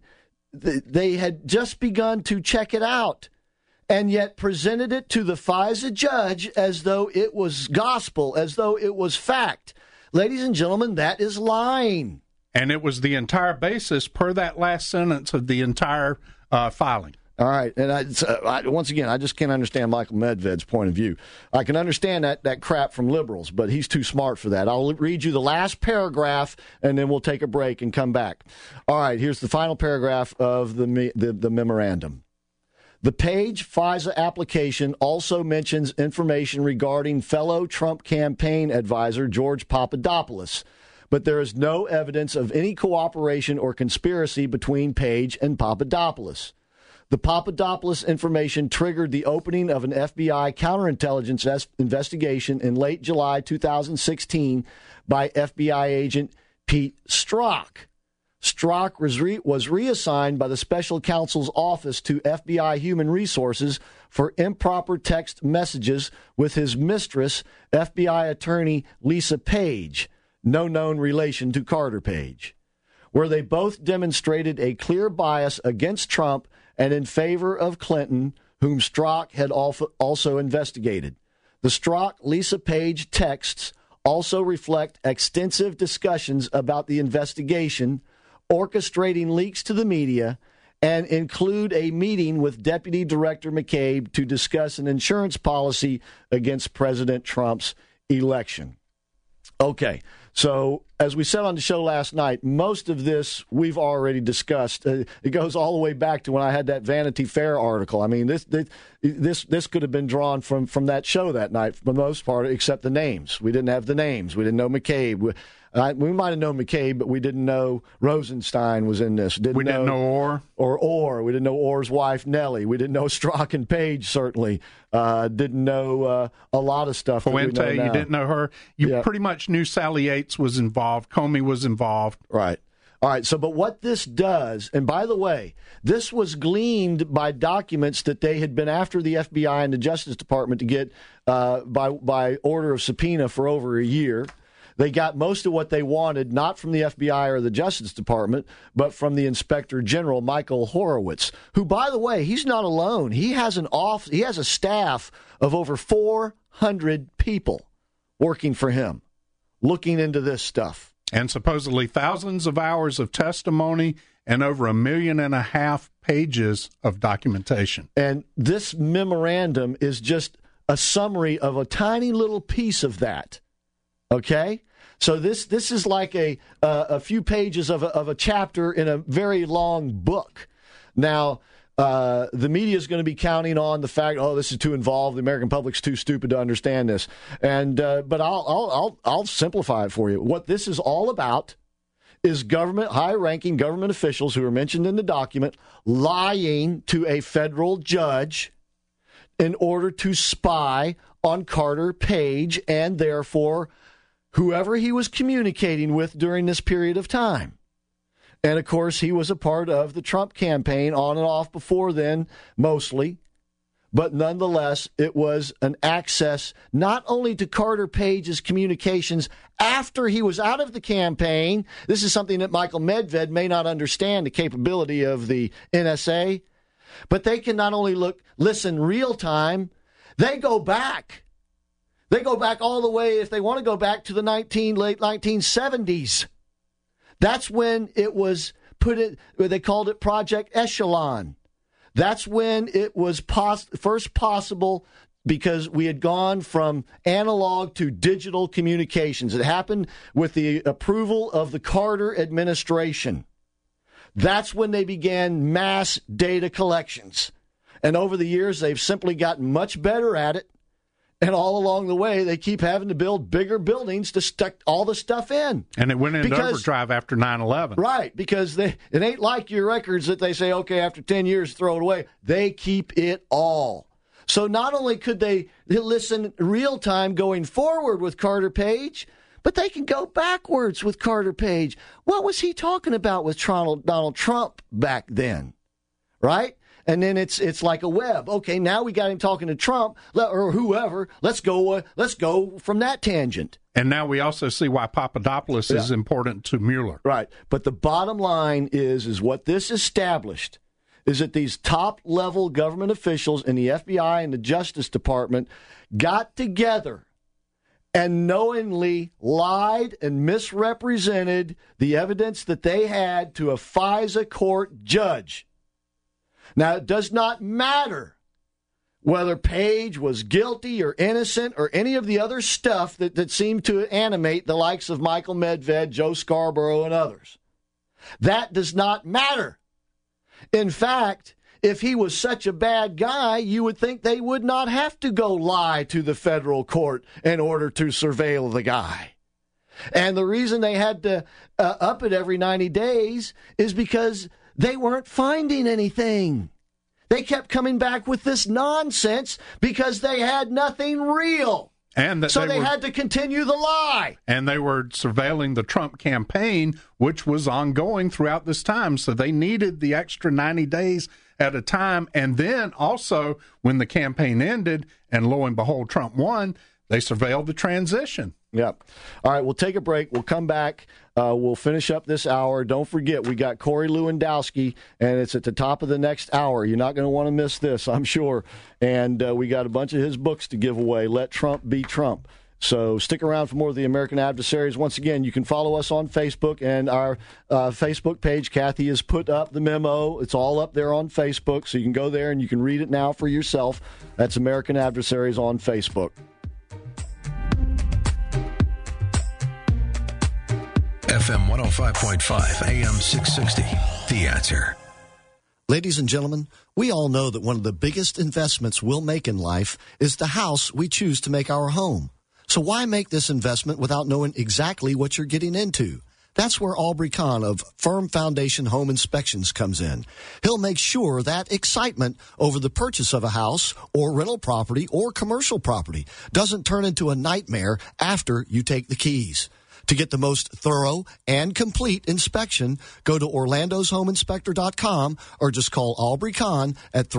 they had just begun to check it out and yet presented it to the FISA judge as though it was gospel, as though it was fact. Ladies and gentlemen, that is lying. And it was the entire basis per that last sentence of the entire filing. All right. And once again, I just can't understand Michael Medved's point of view. I can understand that crap from liberals, but he's too smart for that. I'll read you the last paragraph, and then we'll take a break and come back. All right. Here's the final paragraph of the memorandum. The Page FISA application also mentions information regarding fellow Trump campaign advisor George Papadopoulos, but there is no evidence of any cooperation or conspiracy between Page and Papadopoulos. The Papadopoulos information triggered the opening of an FBI counterintelligence investigation in late July 2016 by FBI agent Pete Strzok. Strzok was reassigned by the special counsel's office to FBI Human Resources for improper text messages with his mistress, FBI attorney Lisa Page, no known relation to Carter Page, where they both demonstrated a clear bias against Trump and in favor of Clinton, whom Strzok had also investigated. The Strzok-Lisa Page texts also reflect extensive discussions about the investigation, orchestrating leaks to the media, and include a meeting with Deputy Director McCabe to discuss an insurance policy against President Trump's election. Okay, so as we said on the show last night, most of this we've already discussed. It goes all the way back to when I had that Vanity Fair article. I mean, this could have been drawn from that show that night for the most part, except the names. We didn't have the names. We didn't know McCabe. We might have known McCabe, but we didn't know Rosenstein was in this. We didn't know Orr. Or Orr. We didn't know Orr's wife, Nellie. We didn't know Strzok and Page, certainly. Didn't know a lot of stuff. Fuente, you didn't know her. You pretty much knew Sally Yates was involved. Comey was involved. Right. All right. So, but what this does, and by the way, this was gleaned by documents that they had been after the FBI and the Justice Department to get by order of subpoena for over a year. They got most of what they wanted, not from the FBI or the Justice Department, but from the Inspector General, Michael Horowitz, who, by the way, he's not alone. He has a staff of over 400 people working for him, looking into this stuff. And supposedly thousands of hours of testimony and over 1.5 million pages of documentation. And this memorandum is just a summary of a tiny little piece of that. Okay? So this is like a few pages of a chapter in a very long book. Now, the media is going to be counting on the fact, this is too involved. The American public's too stupid to understand this. And but I'll simplify it for you. What this is all about is high-ranking government officials who are mentioned in the document lying to a federal judge in order to spy on Carter Page and therefore whoever he was communicating with during this period of time. And, of course, he was a part of the Trump campaign on and off before then, mostly. But nonetheless, it was an access not only to Carter Page's communications after he was out of the campaign. This is something that Michael Medved may not understand, the capability of the NSA. But they can not only listen real time, they go back. They go back all the way, if they want to go back, to the late 1970s. That's when it was they called it Project Echelon. That's when it was first possible because we had gone from analog to digital communications. It happened with the approval of the Carter administration. That's when they began mass data collections. And over the years, they've simply gotten much better at it. And all along the way, they keep having to build bigger buildings to stick all the stuff in. And it went into overdrive after 9/11. Right, because it ain't like your records that they say, okay, after 10 years, throw it away. They keep it all. So not only could they listen real time going forward with Carter Page, but they can go backwards with Carter Page. What was he talking about with Donald Trump back then? Right? And then it's like a web. Okay, now we got him talking to Trump or whoever. Let's go from that tangent. And now we also see why Papadopoulos is important to Mueller. Right. But the bottom line is what this established is that these top-level government officials in the FBI and the Justice Department got together and knowingly lied and misrepresented the evidence that they had to a FISA court judge. Now, it does not matter whether Page was guilty or innocent or any of the other stuff that seemed to animate the likes of Michael Medved, Joe Scarborough, and others. That does not matter. In fact, if he was such a bad guy, you would think they would not have to go lie to the federal court in order to surveil the guy. And the reason they had to up it every 90 days is because they weren't finding anything. They kept coming back with this nonsense because they had nothing real. And so they had to continue the lie. And they were surveilling the Trump campaign, which was ongoing throughout this time. So they needed the extra 90 days at a time. And then also, when the campaign ended, and lo and behold, Trump won, they surveilled the transition. Yep. All right, we'll take a break. We'll come back. We'll finish up this hour. Don't forget, we got Corey Lewandowski, and it's at the top of the next hour. You're not going to want to miss this, I'm sure. And we got a bunch of his books to give away. Let Trump be Trump. So stick around for more of the American Adversaries. Once again, you can follow us on Facebook and our Facebook page. Kathy has put up the memo. It's all up there on Facebook, so you can go there and you can read it now for yourself. That's American Adversaries on Facebook. FM 105.5, AM 660. The Answer. Ladies and gentlemen, we all know that one of the biggest investments we'll make in life is the house we choose to make our home. So why make this investment without knowing exactly what you're getting into? That's where Aubrey Kahn of Firm Foundation Home Inspections comes in. He'll make sure that excitement over the purchase of a house or rental property or commercial property doesn't turn into a nightmare after you take the keys. To get the most thorough and complete inspection, go to orlandoshomeinspector.com or just call Aubrey Kahn at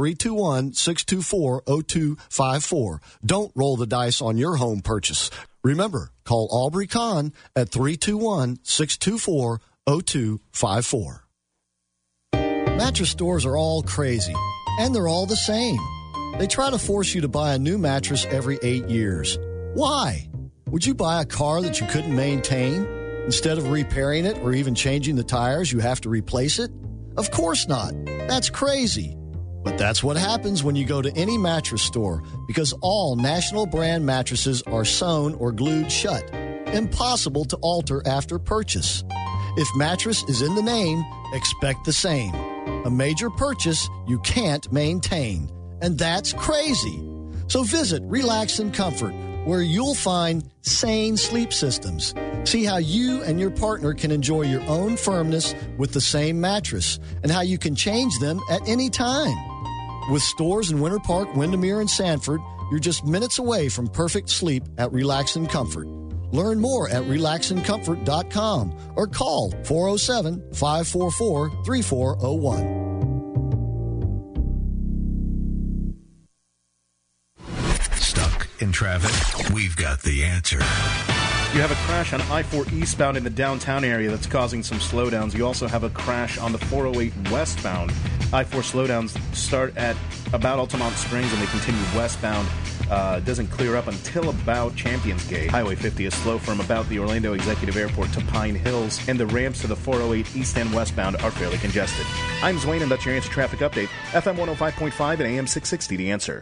321-624-0254. Don't roll the dice on your home purchase. Remember, call Aubrey Kahn at 321-624-0254. Mattress stores are all crazy, and they're all the same. They try to force you to buy a new mattress every 8 years. Why? Would you buy a car that you couldn't maintain? Instead of repairing it or even changing the tires, you have to replace it? Of course not. That's crazy. But that's what happens when you go to any mattress store, because all national brand mattresses are sewn or glued shut. Impossible to alter after purchase. If mattress is in the name, expect the same. A major purchase you can't maintain. And that's crazy. So visit Relax and Comfort, where you'll find sane sleep systems. See how you and your partner can enjoy your own firmness with the same mattress and how you can change them at any time. With stores in Winter Park, Windermere, and Sanford, you're just minutes away from perfect sleep at Relax and Comfort. Learn more at relaxandcomfort.com or call 407-544-3401. In traffic, we've got the answer. You have a crash on I-4 eastbound in the downtown area that's causing some slowdowns. You also have a crash on the 408 westbound. I-4 slowdowns start at about Altamont Springs and they continue westbound. It doesn't clear up until about Champions Gate. Highway 50 is slow from about the Orlando Executive Airport to Pine Hills, and the ramps to the 408 east and westbound are fairly congested. I'm Zwane, and that's your Answer Traffic Update. FM 105.5 and AM 660, The Answer.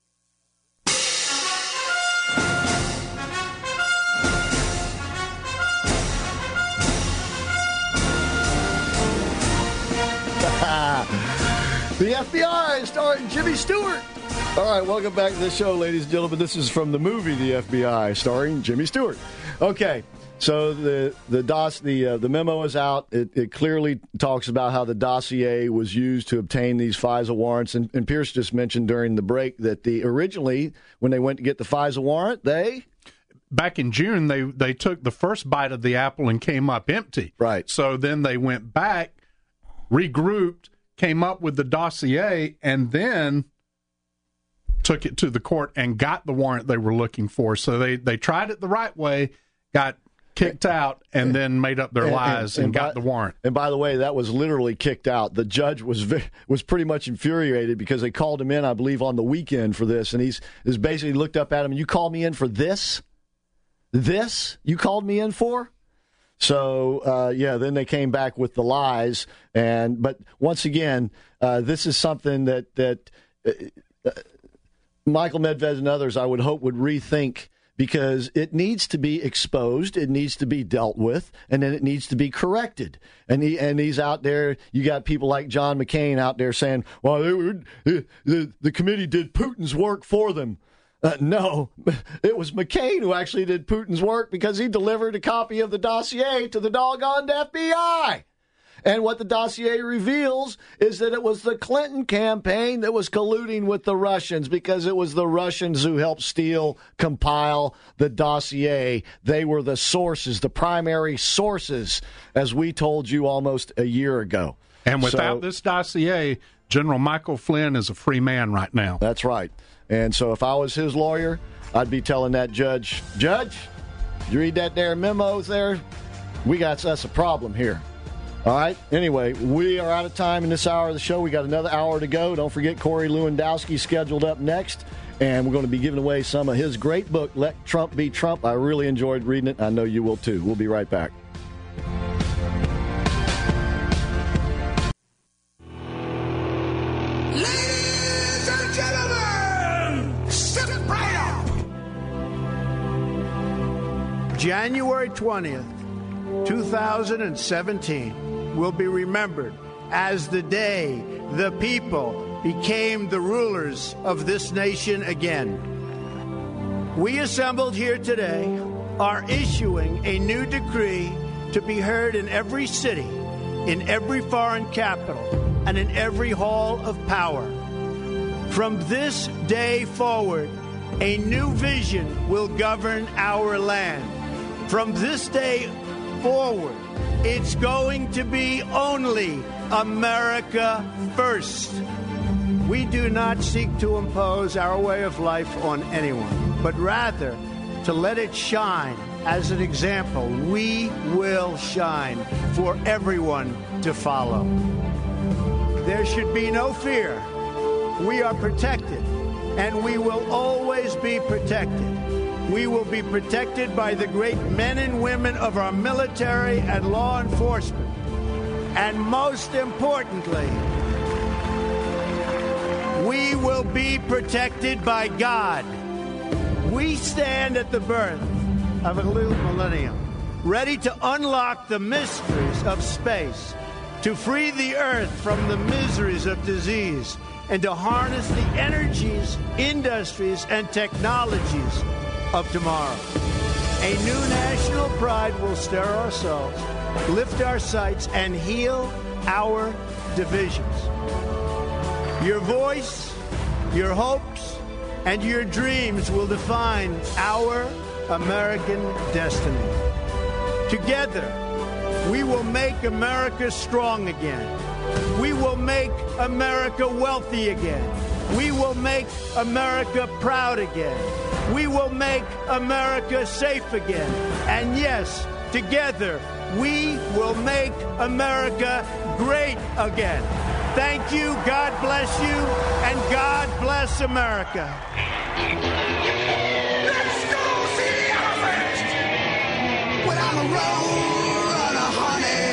The FBI starring Jimmy Stewart. All right, welcome back to the show, ladies and gentlemen. This is from the movie The FBI, starring Jimmy Stewart. Okay, so the memo is out. It clearly talks about how the dossier was used to obtain these FISA warrants. And Pierce just mentioned during the break that originally, when they went to get the FISA warrant, back in June, they took the first bite of the apple and came up empty. Right. So then they went back, regrouped, came up with the dossier, and then took it to the court and got the warrant they were looking for. So they tried it the right way, got kicked out, and then made up their lies and got the warrant. And by the way, that was literally kicked out. The judge was pretty much infuriated because they called him in, I believe, on the weekend for this, and he's basically looked up at him, you called me in for this? This you called me in for? So, then they came back with the lies. But once again, this is something that Michael Medved and others, I would hope, would rethink, because it needs to be exposed, it needs to be dealt with, and then it needs to be corrected. And he's out there. You got people like John McCain out there saying, well, the committee did Putin's work for them. No, it was McCain who actually did Putin's work, because he delivered a copy of the dossier to the doggone FBI. And what the dossier reveals is that it was the Clinton campaign that was colluding with the Russians, because it was the Russians who helped compile the dossier. They were the sources, the primary sources, as we told you almost a year ago. And without this dossier, General Michael Flynn is a free man right now. That's right. And so if I was his lawyer, I'd be telling that judge, you read that there memos there? We got us a problem here. All right. Anyway, we are out of time in this hour of the show. We got another hour to go. Don't forget Corey Lewandowski scheduled up next. And we're going to be giving away some of his great book, Let Trump Be Trump. I really enjoyed reading it. I know you will too. We'll be right back. Ladies and gentlemen, step right up. January 20th, 2017 will be remembered as the day the people became the rulers of this nation again. We assembled here today are issuing a new decree to be heard in every city, in every foreign capital, and in every hall of power. From this day forward, a new vision will govern our land. From this day forward, it's going to be only America first. We do not seek to impose our way of life on anyone, but rather to let it shine as an example. We will shine for everyone to follow. There should be no fear. We are protected, and we will always be protected. We will be protected by the great men and women of our military and law enforcement. And most importantly, we will be protected by God. We stand at the birth of a new millennium, ready to unlock the mysteries of space, to free the earth from the miseries of disease, and to harness the energies, industries, and technologies of tomorrow. A new national pride will stir our souls, lift our sights, and heal our divisions. Your voice, your hopes, and your dreams will define our American destiny. Together, we will make America strong again. We will make America wealthy again. We will make America proud again. We will make America safe again. And yes, together, we will make America great again. Thank you, God bless you, and God bless America. Let's go see the elephant without a road, honey.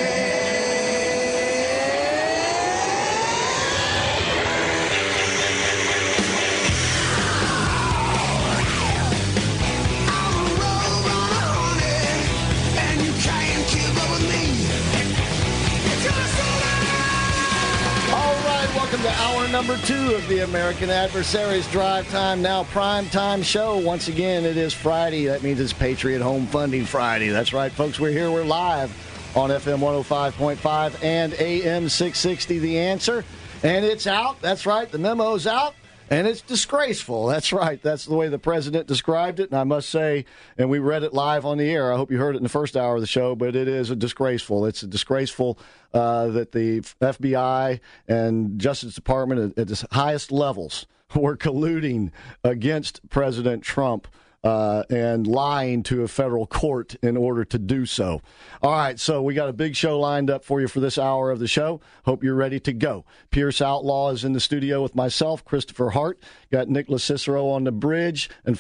Welcome to hour number 2 of the American Adversaries Drive Time Now Prime Time Show. Once again, it is Friday. That means it's Patriot Home Funding Friday. That's right, folks. We're here. We're live on FM 105.5 and AM 660, The Answer. And it's out. That's right. The memo's out. And it's disgraceful. That's right. That's the way the president described it. And I must say, and we read it live on the air. I hope you heard it in the first hour of the show, but it is disgraceful. It's disgraceful that the FBI and Justice Department at the highest levels were colluding against President Trump and lying to a federal court in order to do so. All right, so we got a big show lined up for you for this hour of the show. Hope you're ready to go. Pierce Outlaw is in the studio with myself, Christopher Hart. Got Nicholas Cicero on the bridge, and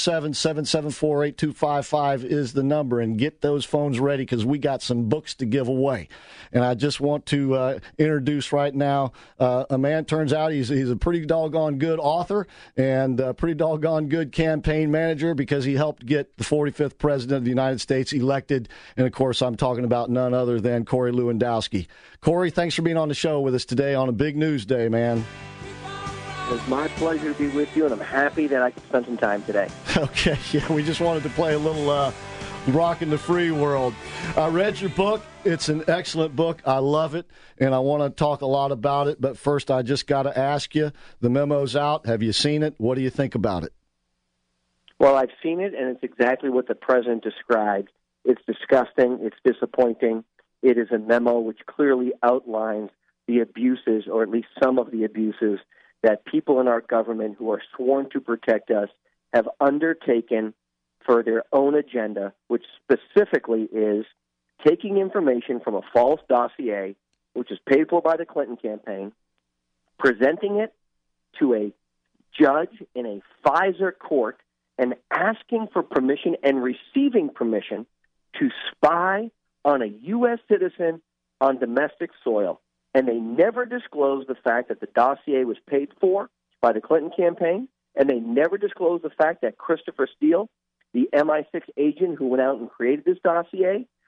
407-774-8255 is the number. And get those phones ready because we got some books to give away. And I just want to introduce right now a man. Turns out he's a pretty doggone good author and a pretty doggone good campaign manager because he helped get the 45th president of the United States elected. And, of course, I'm talking about none other than Corey Lewandowski. Corey, thanks for being on the show with us today on a big news day, man. It's my pleasure to be with you, and I'm happy that I could spend some time today. Okay, yeah, we just wanted to play a little rock in the free world. I read your book. It's an excellent book. I love it, and I want to talk a lot about it. But first, I just got to ask you, the memo's out. Have you seen it? What do you think about it? Well, I've seen it, and it's exactly what the president described. It's disgusting. It's disappointing. It is a memo which clearly outlines the abuses, or at least some of the abuses, that people in our government who are sworn to protect us have undertaken for their own agenda, which specifically is taking information from a false dossier, which is paid for by the Clinton campaign, presenting it to a judge in a FISA court, and asking for permission and receiving permission to spy on a U.S. citizen on domestic soil. And they never disclosed the fact that the dossier was paid for by the Clinton campaign, and they never disclosed the fact that Christopher Steele, the MI6 agent who went out and created this dossier,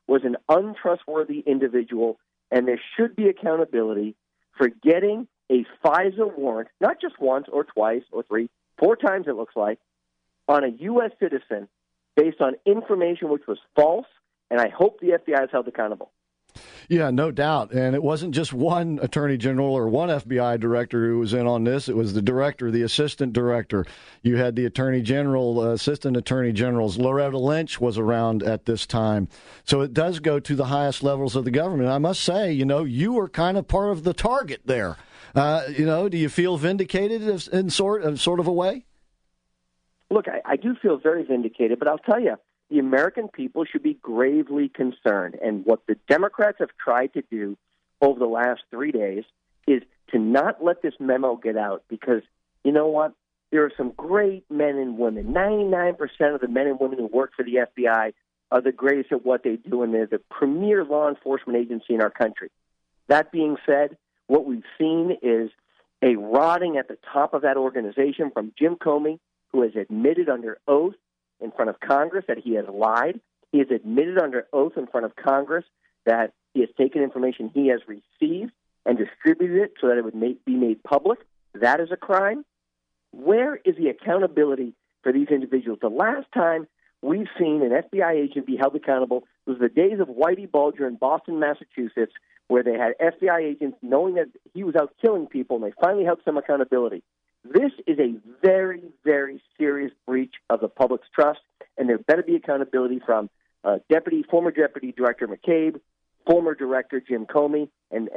was an untrustworthy individual, and there should be accountability for getting a FISA warrant, not just once or twice or three, 4 times it looks like, on a U.S. citizen based on information which was false, and I hope the FBI is held accountable. Yeah, no doubt. And it wasn't just one attorney general or one FBI director who was in on this. It was the director, the assistant director. You had the attorney general, assistant attorney generals. Loretta Lynch was around at this time. So it does go to the highest levels of the government. I must say, you were kind of part of the target there. Do you feel vindicated in sort of a way? Look, I do feel very vindicated, but I'll tell you, the American people should be gravely concerned. And what the Democrats have tried to do over the last 3 days is to not let this memo get out, because you know what? There are some great men and women. 99% of the men and women who work for the FBI are the greatest at what they do, and they're the premier law enforcement agency in our country. That being said, what we've seen is a rotting at the top of that organization from Jim Comey, who has admitted under oath in front of Congress that he has lied. He has admitted under oath in front of Congress that he has taken information he has received and distributed it so that it would be made public. That is a crime. Where is the accountability for these individuals? The last time we've seen an FBI agent be held accountable was the days of Whitey Bulger in Boston, Massachusetts, where they had FBI agents knowing that he was out killing people, and they finally held some accountability. This is a very, very serious breach of the public's trust, and there better be accountability from former Deputy Director McCabe, former Director Jim Comey, and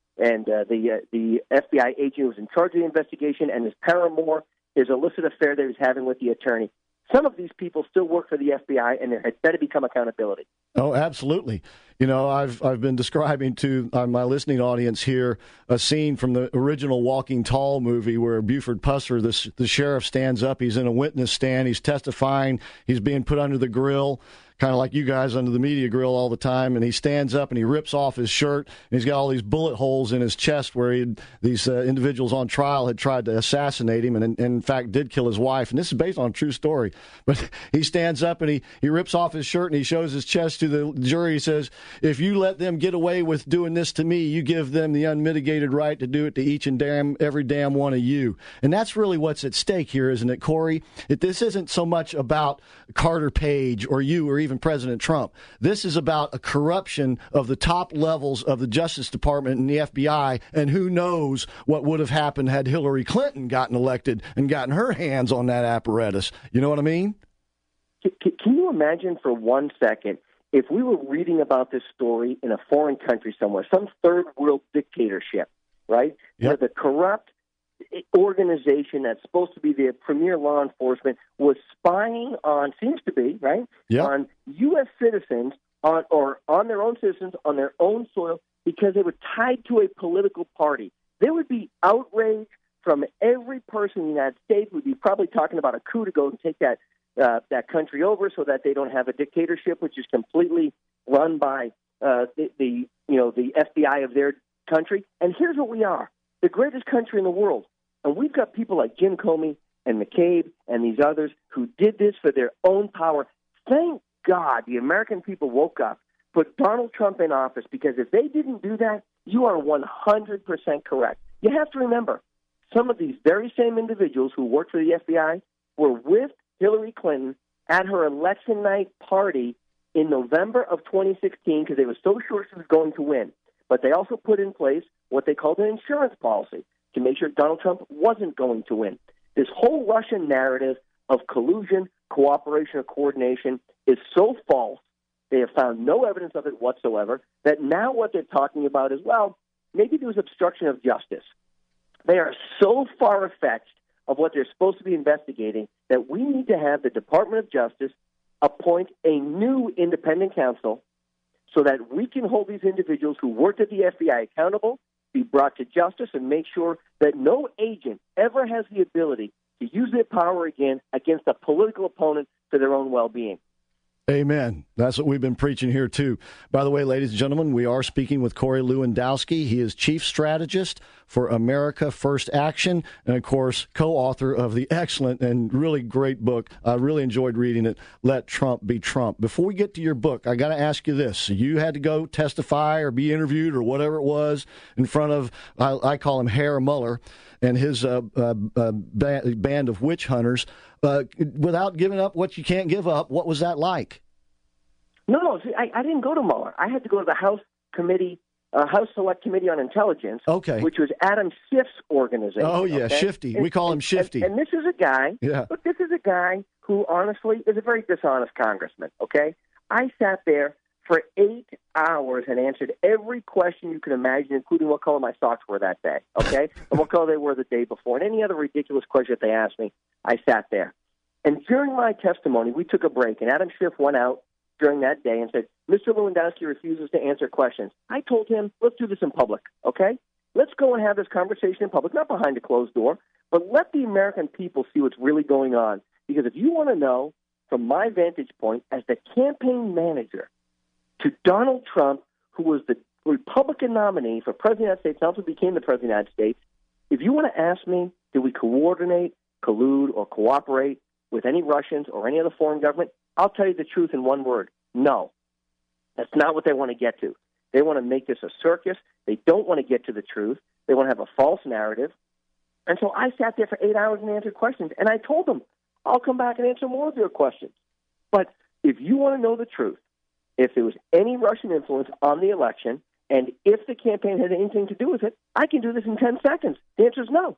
the FBI agent who was in charge of the investigation, and his paramour, his illicit affair that he's having with the attorney. Some of these people still work for the FBI, and there had better become accountability. Oh, absolutely. I've been describing to my listening audience here a scene from the original Walking Tall movie where Buford Pusser, the sheriff, stands up. He's in a witness stand. He's testifying. He's being put under the grill, kind of like you guys under the media grill all the time. And he stands up and he rips off his shirt. And he's got all these bullet holes in his chest where these individuals on trial had tried to assassinate him and in fact did kill his wife. And this is based on a true story. But he stands up and he rips off his shirt and he shows his chest to the jury. He says, "If you let them get away with doing this to me, you give them the unmitigated right to do it to each and every damn one of you." And that's really what's at stake here, isn't it, Corey? This isn't so much about Carter Page or you or even President Trump. This is about a corruption of the top levels of the Justice Department and the FBI, and who knows what would have happened had Hillary Clinton gotten elected and gotten her hands on that apparatus. You know what I mean? Can you imagine for 1 second if we were reading about this story in a foreign country somewhere, some third world dictatorship, right? Yep. Where the corrupt organization that's supposed to be the premier law enforcement was spying on, seems to be, right, yep, on U.S. citizens on their own citizens on their own soil because they were tied to a political party. There would be outrage from every person in the United States. We'd be probably talking about a coup to go and take that country over so that they don't have a dictatorship, which is completely run by the FBI of their country. And here's what we are, the greatest country in the world. And we've got people like Jim Comey and McCabe and these others who did this for their own power. Thank God the American people woke up, put Donald Trump in office, because if they didn't do that, you are 100% correct. You have to remember, some of these very same individuals who worked for the FBI were with Hillary Clinton at her election night party in November of 2016 because they were so sure she was going to win. But they also put in place what they called an insurance policy to make sure Donald Trump wasn't going to win. This whole Russian narrative of collusion, cooperation, or coordination is so false, they have found no evidence of it whatsoever, that now what they're talking about is, well, maybe there was obstruction of justice. They are so far-fetched of what they're supposed to be investigating that we need to have the Department of Justice appoint a new independent counsel so that we can hold these individuals who worked at the FBI accountable, be brought to justice, and make sure that no agent ever has the ability to use their power again against a political opponent for their own well-being. Amen. That's what we've been preaching here, too. By the way, ladies and gentlemen, we are speaking with Corey Lewandowski. He is chief strategist for America First Action and, of course, co-author of the excellent and really great book. I really enjoyed reading it, Let Trump Be Trump. Before we get to your book, I got to ask you this. You had to go testify or be interviewed or whatever it was in front of, I call him Herr Mueller and his band of witch hunters. Without giving up what you can't give up, what was that like? No, see, I didn't go to Mueller. I had to go to the House Select Committee on Intelligence, which was Adam Schiff's organization. Oh, yeah, Shifty. We call him Shifty. And this is a guy, Look, this is a guy who, honestly, is a very dishonest congressman, okay? I sat there for 8 hours and answered every question you can imagine, including what color my socks were that day, okay? And what color they were the day before. And any other ridiculous question that they asked me, I sat there. And during my testimony, we took a break, and Adam Schiff went out during that day and said, Mr. Lewandowski refuses to answer questions. I told him, let's do this in public, okay? Let's go and have this conversation in public, not behind a closed door, but let the American people see what's really going on. Because if you want to know, from my vantage point, as the campaign manager to Donald Trump, who was the Republican nominee for President of the United States, and also became the President of the United States, if you want to ask me, did we coordinate, collude, or cooperate with any Russians or any other foreign government, I'll tell you the truth in one word. No. That's not what they want to get to. They want to make this a circus. They don't want to get to the truth. They want to have a false narrative. And so I sat there for 8 hours and answered questions, and I told them, I'll come back and answer more of your questions. But if you want to know the truth, if there was any Russian influence on the election, and if the campaign had anything to do with it, I can do this in 10 seconds. The answer is no.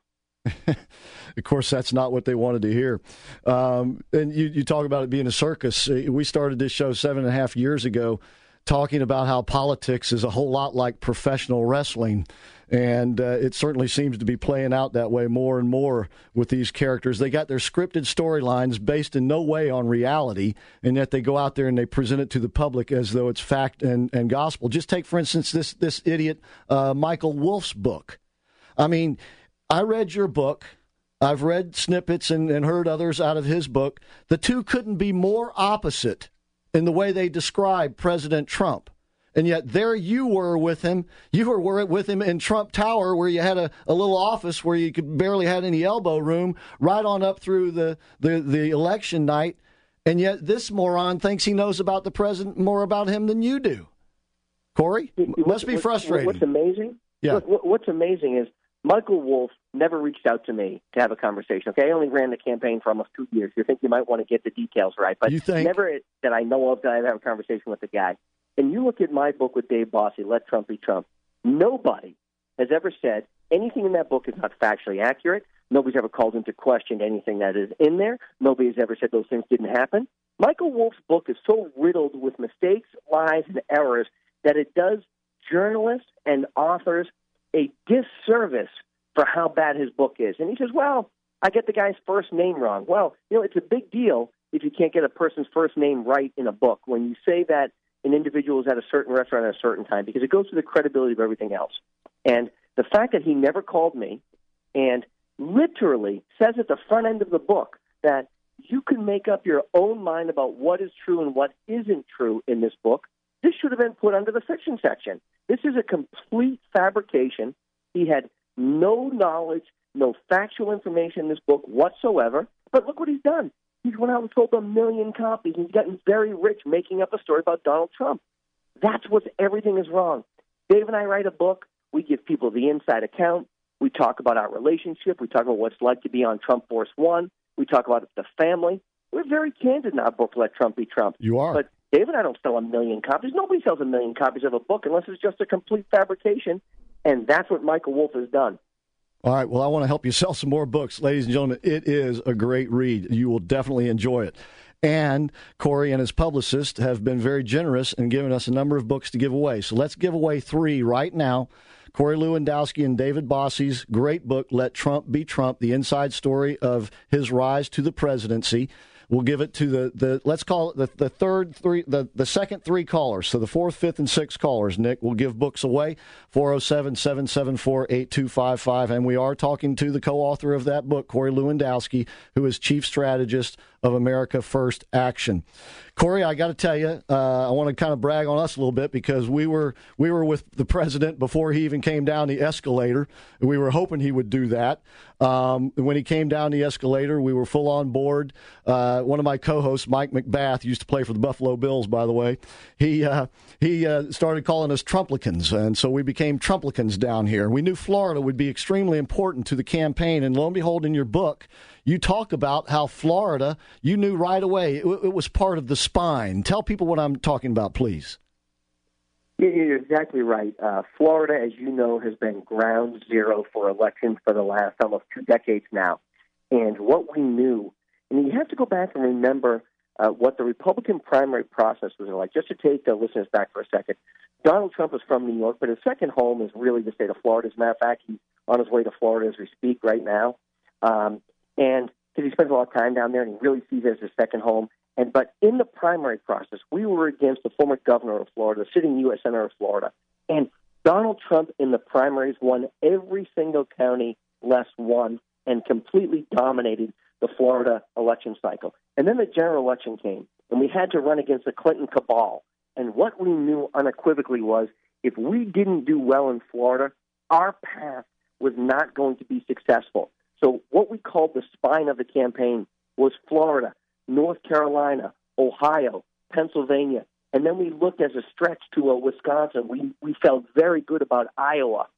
Of course, that's not what they wanted to hear. And you talk about it being a circus. We started this show 7.5 years ago talking about how politics is a whole lot like professional wrestling. And it certainly seems to be playing out that way more and more with these characters. They got their scripted storylines based in no way on reality, and yet they go out there and they present it to the public as though it's fact and gospel. Just take, for instance, this idiot Michael Wolff's book. I mean, I read your book. I've read snippets and heard others out of his book. The two couldn't be more opposite in the way they describe President Trump. And yet there you were with him. You were with him in Trump Tower, where you had a little office where you could barely had any elbow room, right on up through the election night. And yet this moron thinks he knows about the president more about him than you do. Corey, it must be frustrating. What's amazing? Yeah. Look, what's amazing is Michael Wolff never reached out to me to have a conversation. Okay, I only ran the campaign for almost 2 years. You think you might want to get the details right, but never that I know of did I have a conversation with the guy. And you look at my book with Dave Bossie, Let Trump Be Trump. Nobody has ever said anything in that book is not factually accurate. Nobody's ever called into question anything that is in there. Nobody's ever said those things didn't happen. Michael Wolff's book is so riddled with mistakes, lies, and errors that it does journalists and authors a disservice for how bad his book is. And he says, well, I get the guy's first name wrong. Well, it's a big deal if you can't get a person's first name right in a book. When you say that an individual is at a certain restaurant at a certain time, because it goes to the credibility of everything else. And the fact that he never called me and literally says at the front end of the book that you can make up your own mind about what is true and what isn't true in this book, this should have been put under the fiction section. This is a complete fabrication. He had no knowledge, no factual information in this book whatsoever. But look what he's done. He's went out and sold 1 million copies. He's gotten very rich making up a story about Donald Trump. That's what everything is wrong. Dave and I write a book. We give people the inside account. We talk about our relationship. We talk about what it's like to be on Trump Force One. We talk about the family. We're very candid in our book, Let Trump Be Trump. You are. But Dave and I don't sell 1 million copies. Nobody sells 1 million copies of a book unless it's just a complete fabrication, and that's what Michael Wolff has done. All right, well, I want to help you sell some more books. Ladies and gentlemen, it is a great read. You will definitely enjoy it. And Corey and his publicist have been very generous in giving us a number of books to give away. So let's give away 3 right now. Corey Lewandowski and David Bossie's great book, Let Trump Be Trump, the inside story of his rise to the presidency. We'll give it to the let's call it the second 3 callers. So the 4th, 5th, and 6th callers, Nick, will give books away, 407-774-8255. And we are talking to the co-author of that book, Corey Lewandowski, who is chief strategist of America First action. Corey, I got to tell you, I want to kind of brag on us a little bit because we were with the president before he even came down the escalator. We were hoping he would do that. When he came down the escalator, we were full on board. One of my co-hosts, Mike McBath, used to play for the Buffalo Bills, by the way. He started calling us Trumplicans, and so we became Trumplicans down here. We knew Florida would be extremely important to the campaign, and lo and behold, in your book, you talk about how Florida, you knew right away, it was part of the spine. Tell people what I'm talking about, please. You're exactly right. Florida, as you know, has been ground zero for elections for the last almost 2 decades now. And what we knew, and you have to go back and remember what the Republican primary process was like. Just to take the listeners back for a second, Donald Trump is from New York, but his second home is really the state of Florida. As a matter of fact, he's on his way to Florida as we speak right now. And because he spends a lot of time down there, and he really sees it as his second home. But in the primary process, we were against the former governor of Florida, the sitting U.S. Senator of Florida. And Donald Trump in the primaries won every single county less one and completely dominated the Florida election cycle. And then the general election came, and we had to run against the Clinton cabal. And what we knew unequivocally was if we didn't do well in Florida, our path was not going to be successful. So what we called the spine of the campaign was Florida, North Carolina, Ohio, Pennsylvania, and then we looked as a stretch to Wisconsin. We felt very good about Iowa.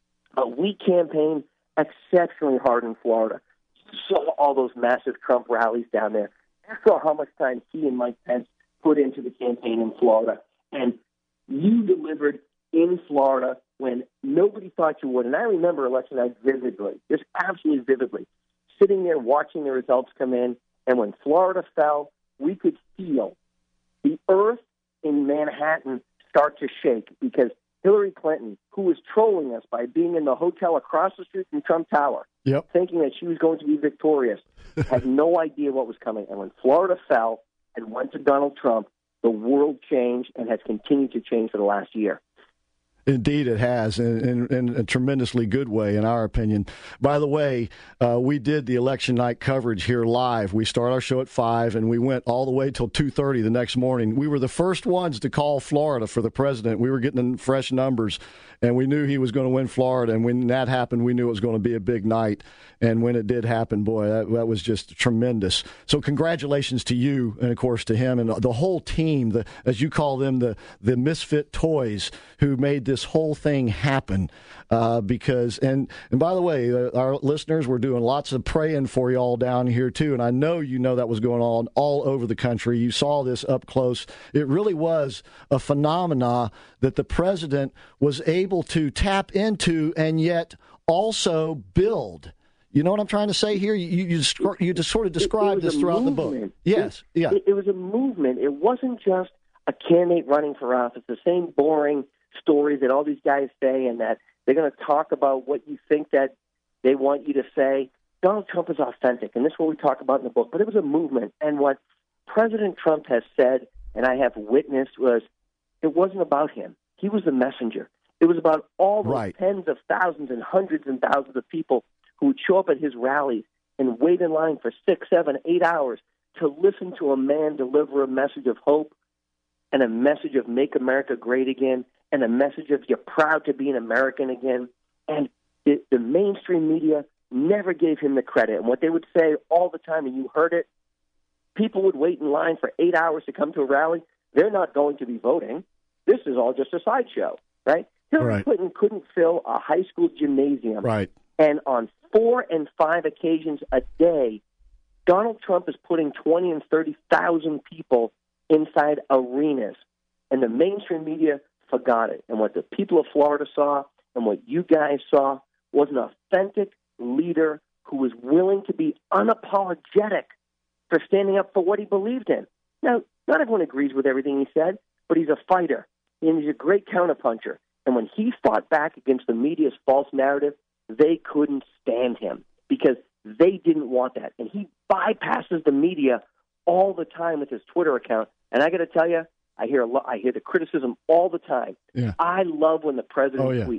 We campaigned exceptionally hard in Florida. You saw all those massive Trump rallies down there. You saw how much time he and Mike Pence put into the campaign in Florida. And you delivered in Florida when nobody thought you would. And I remember election night vividly, just absolutely vividly, sitting there watching the results come in. And when Florida fell, we could feel the earth in Manhattan start to shake because Hillary Clinton, who was trolling us by being in the hotel across the street from Trump Tower, thinking that she was going to be victorious, had no idea what was coming. And when Florida fell and went to Donald Trump, the world changed and has continued to change for the last year. Indeed, it has, in a tremendously good way, in our opinion. By the way, we did the election night coverage here live. We start our show at 5, and we went all the way till 2:30 the next morning. We were the first ones to call Florida for the president. We were getting fresh numbers, and we knew he was going to win Florida. And when that happened, we knew it was going to be a big night. And when it did happen, boy, that was just tremendous. So congratulations to you, and, of course, to him and the whole team, as you call them, the misfit toys who made this whole thing happen. Because by the way, our listeners, we're doing lots of praying for you all down here, too. And I know you know that was going on all over the country. You saw this up close. It really was a phenomena that the president was able to tap into and yet also build. You know what I'm trying to say here? You just sort of described this throughout the book. Yes, yeah. It was a movement. It wasn't just a candidate running for office, the same boring stories that all these guys say and that they're going to talk about what you think that they want you to say. Donald Trump is authentic, and this is what we talk about in the book. But it was a movement, and what President Trump has said, and I have witnessed, was it wasn't about him. He was the messenger. It was about all those tens of thousands and hundreds and thousands of people who would show up at his rallies and wait in line for 6, 7, 8 hours to listen to a man deliver a message of hope and a message of make America great again and a message of you're proud to be an American again. And the mainstream media never gave him the credit. And what they would say all the time, and you heard it, people would wait in line for 8 hours to come to a rally. They're not going to be voting. This is all just a sideshow, right? Hillary Clinton couldn't fill a high school gymnasium. Right. And on 4 and 5 occasions a day, Donald Trump is putting 20 and 30,000 people inside arenas. And the mainstream media forgot it. And what the people of Florida saw and what you guys saw was an authentic leader who was willing to be unapologetic for standing up for what he believed in. Now, not everyone agrees with everything he said, but he's a fighter, and he's a great counterpuncher. And when he fought back against the media's false narrative, they couldn't stand him because they didn't want that. And he bypasses the media all the time with his Twitter account. And I got to tell you, I hear the criticism all the time. Yeah. I love when the president tweets.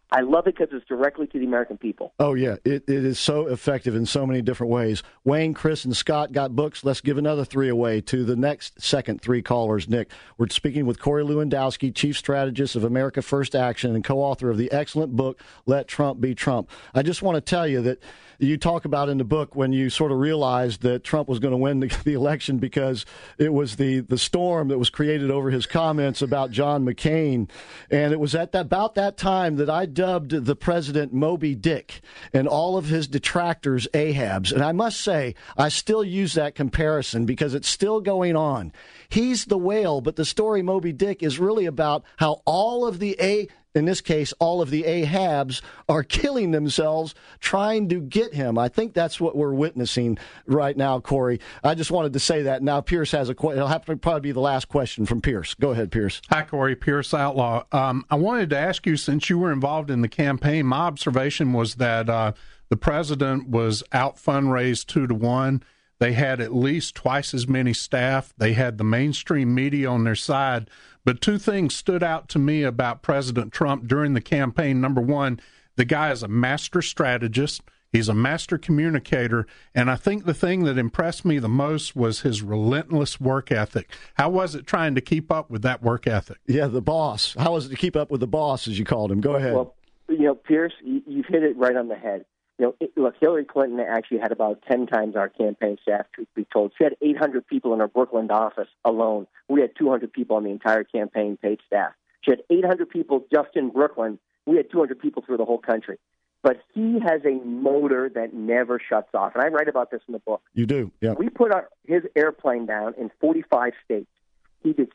I love it because it's directly to the American people. Oh, yeah. It is so effective in so many different ways. Wayne, Chris, and Scott got books. Let's give another 3 away to the next second 3 callers. Nick, we're speaking with Corey Lewandowski, Chief Strategist of America First Action and co-author of the excellent book, Let Trump Be Trump. I just want to tell you that you talk about in the book when you sort of realized that Trump was going to win the election because it was the storm that was created over his comments about John McCain. And it was about that time that I dubbed the president Moby Dick and all of his detractors Ahabs. And I must say, I still use that comparison because it's still going on. He's the whale, but the story Moby Dick is really about how all of the in this case, all of the Ahabs are killing themselves trying to get him. I think that's what we're witnessing right now, Corey. I just wanted to say that. Now, Pierce has a question. It'll have to probably be the last question from Pierce. Go ahead, Pierce. Hi, Corey. Pierce Outlaw. I wanted to ask you, since you were involved in the campaign, my observation was that the president was out fundraised 2-to-1. They had at least twice as many staff. They had the mainstream media on their side. But 2 things stood out to me about President Trump during the campaign. Number one, the guy is a master strategist. He's a master communicator. And I think the thing that impressed me the most was his relentless work ethic. How was it trying to keep up with that work ethic? Yeah, the boss. How was it to keep up with the boss, as you called him? Go ahead. Well, Pierce, you've hit it right on the head. Look, Hillary Clinton actually had about 10 times our campaign staff, truth be told. She had 800 people in her Brooklyn office alone. We had 200 people on the entire campaign paid staff. She had 800 people just in Brooklyn. We had 200 people through the whole country. But he has a motor that never shuts off. And I write about this in the book. You do, yeah. We put his airplane down in 45 states. He did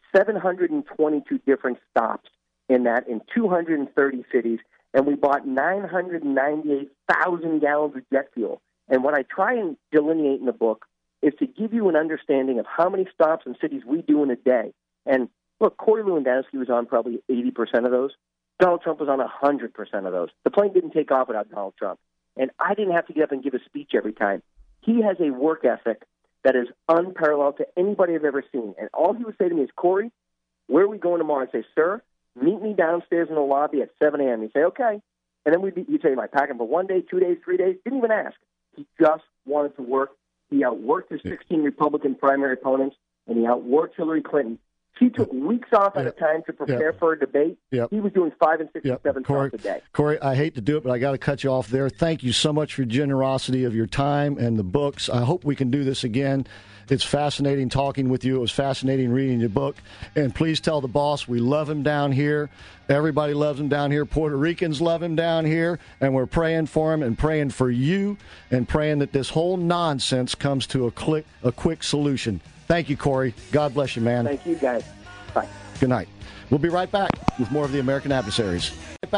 722 different stops in 230 cities. And we bought 998,000 gallons of jet fuel. And what I try and delineate in the book is to give you an understanding of how many stops in cities we do in a day. And look, Corey Lewandowski was on probably 80% of those. Donald Trump was on 100% of those. The plane didn't take off without Donald Trump. And I didn't have to get up and give a speech every time. He has a work ethic that is unparalleled to anybody I've ever seen. And all he would say to me is, Corey, where are we going tomorrow? I'd say, sir, meet me downstairs in the lobby at 7 a.m. He'd say, okay. And then he'd say, am I packing for 1 day, 2 days, 3 days? Didn't even ask. He just wanted to work. He outworked his 16 Republican primary opponents, and he outworked Hillary Clinton. She took weeks off at a time to prepare for a debate. He was doing 5 and 6 and 7 stops a day. Corey, I hate to do it, but I got to cut you off there. Thank you so much for your generosity of your time and the books. I hope we can do this again. It's fascinating talking with you. It was fascinating reading your book. And please tell the boss we love him down here. Everybody loves him down here. Puerto Ricans love him down here. And we're praying for him and praying for you and praying that this whole nonsense comes to a quick solution. Thank you, Corey. God bless you, man. Thank you, guys. Bye. Good night. We'll be right back with more of the American Adversaries.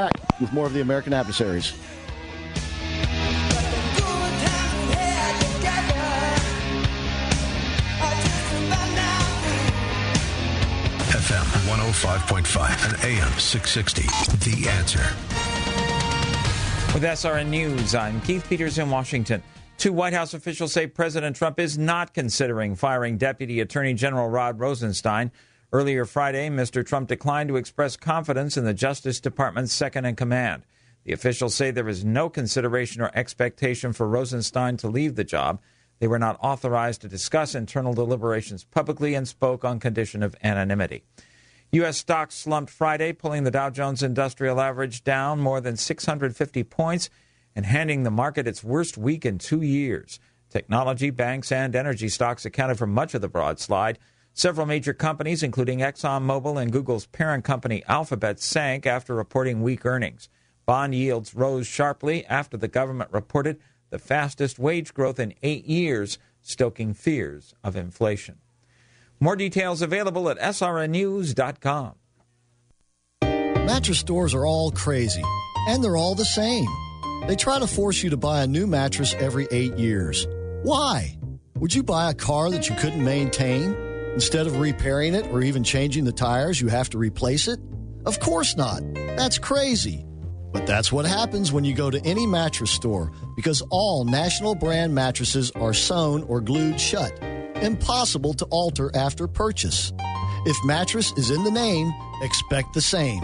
FM 105.5 and AM 660. The Answer. With SRN News, I'm Keith Peters in Washington. 2 White House officials say President Trump is not considering firing Deputy Attorney General Rod Rosenstein. Earlier Friday, Mr. Trump declined to express confidence in the Justice Department's second-in-command. The officials say there is no consideration or expectation for Rosenstein to leave the job. They were not authorized to discuss internal deliberations publicly and spoke on condition of anonymity. U.S. stocks slumped Friday, pulling the Dow Jones Industrial Average down more than 650 points and handing the market its worst week in 2 years. Technology, banks, and energy stocks accounted for much of the broad slide. Several major companies, including ExxonMobil and Google's parent company Alphabet, sank after reporting weak earnings. Bond yields rose sharply after the government reported the fastest wage growth in 8 years, stoking fears of inflation. More details available at srnnews.com. Mattress stores are all crazy, and they're all the same. They try to force you to buy a new mattress every 8 years. Why? Would you buy a car that you couldn't maintain? Instead of repairing it or even changing the tires, you have to replace it? Of course not. That's crazy. But that's what happens when you go to any mattress store, because all national brand mattresses are sewn or glued shut. Impossible to alter after purchase. If mattress is in the name, expect the same.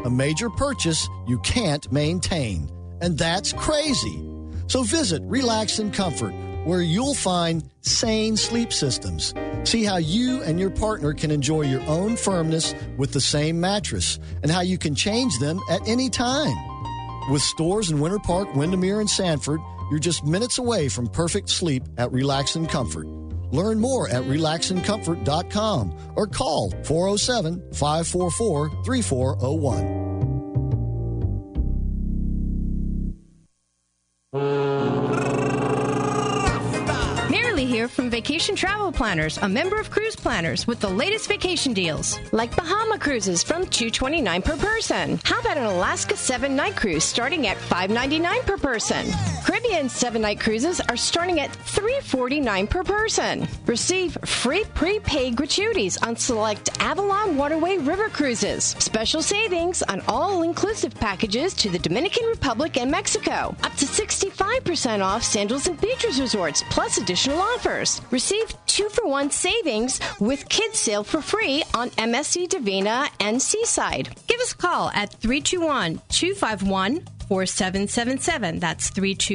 a major purchase you can't maintain. And that's crazy. So visit Relax and Comfort, where you'll find sane sleep systems. See how you and your partner can enjoy your own firmness with the same mattress and how you can change them at any time. With stores in Winter Park, Windermere, and Sanford, you're just minutes away from perfect sleep at Relax and Comfort. Learn more at relaxandcomfort.com or call 407-544-3401. Here from Vacation Travel Planners, a member of Cruise Planners, with the latest vacation deals. Like Bahama Cruises from $229 per person. How about an Alaska 7-night cruise starting at $599 per person? Caribbean 7-night cruises are starting at $349 per person. Receive free prepaid gratuities on select Avalon Waterway River cruises. Special savings on all-inclusive packages to the Dominican Republic and Mexico. Up to 65% off Sandals and Beaches resorts, plus additional offers. Receive 2-for-1 savings with kids sale for free on MSC Divina and Seaside. Give us a call at 321-251-4777. That's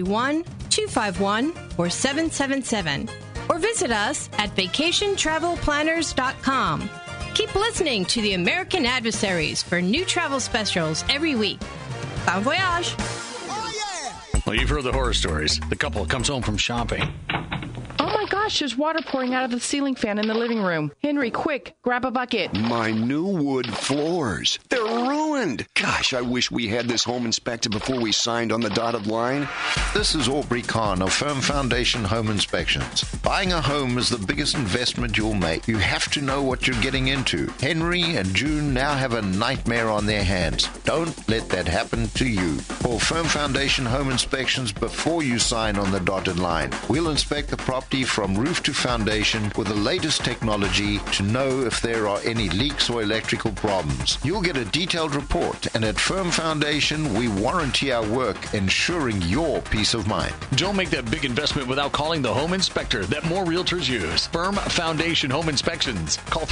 321-251-4777. Or visit us at vacationtravelplanners.com. Keep listening to the American Adversaries for new travel specials every week. Bon voyage! Well, you've heard the horror stories. The couple comes home from shopping. Oh my gosh, there's water pouring out of the ceiling fan in the living room. Henry, quick, grab a bucket. My new wood floors. They're ruined. Gosh, I wish we had this home inspected before we signed on the dotted line. This is Aubrey Kahn of Firm Foundation Home Inspections. Buying a home is the biggest investment you'll make. You have to know what you're getting into. Henry and June now have a nightmare on their hands. Don't let that happen to you. Call Firm Foundation Home Inspections before you sign on the dotted line. We'll inspect the property from roof to foundation with the latest technology to know if there are any leaks or electrical problems. You'll get a detailed report, and at Firm Foundation, we warranty our work, ensuring your peace of mind. Don't make that big investment without calling the home inspector that more realtors use. Firm Foundation Home Inspections. Call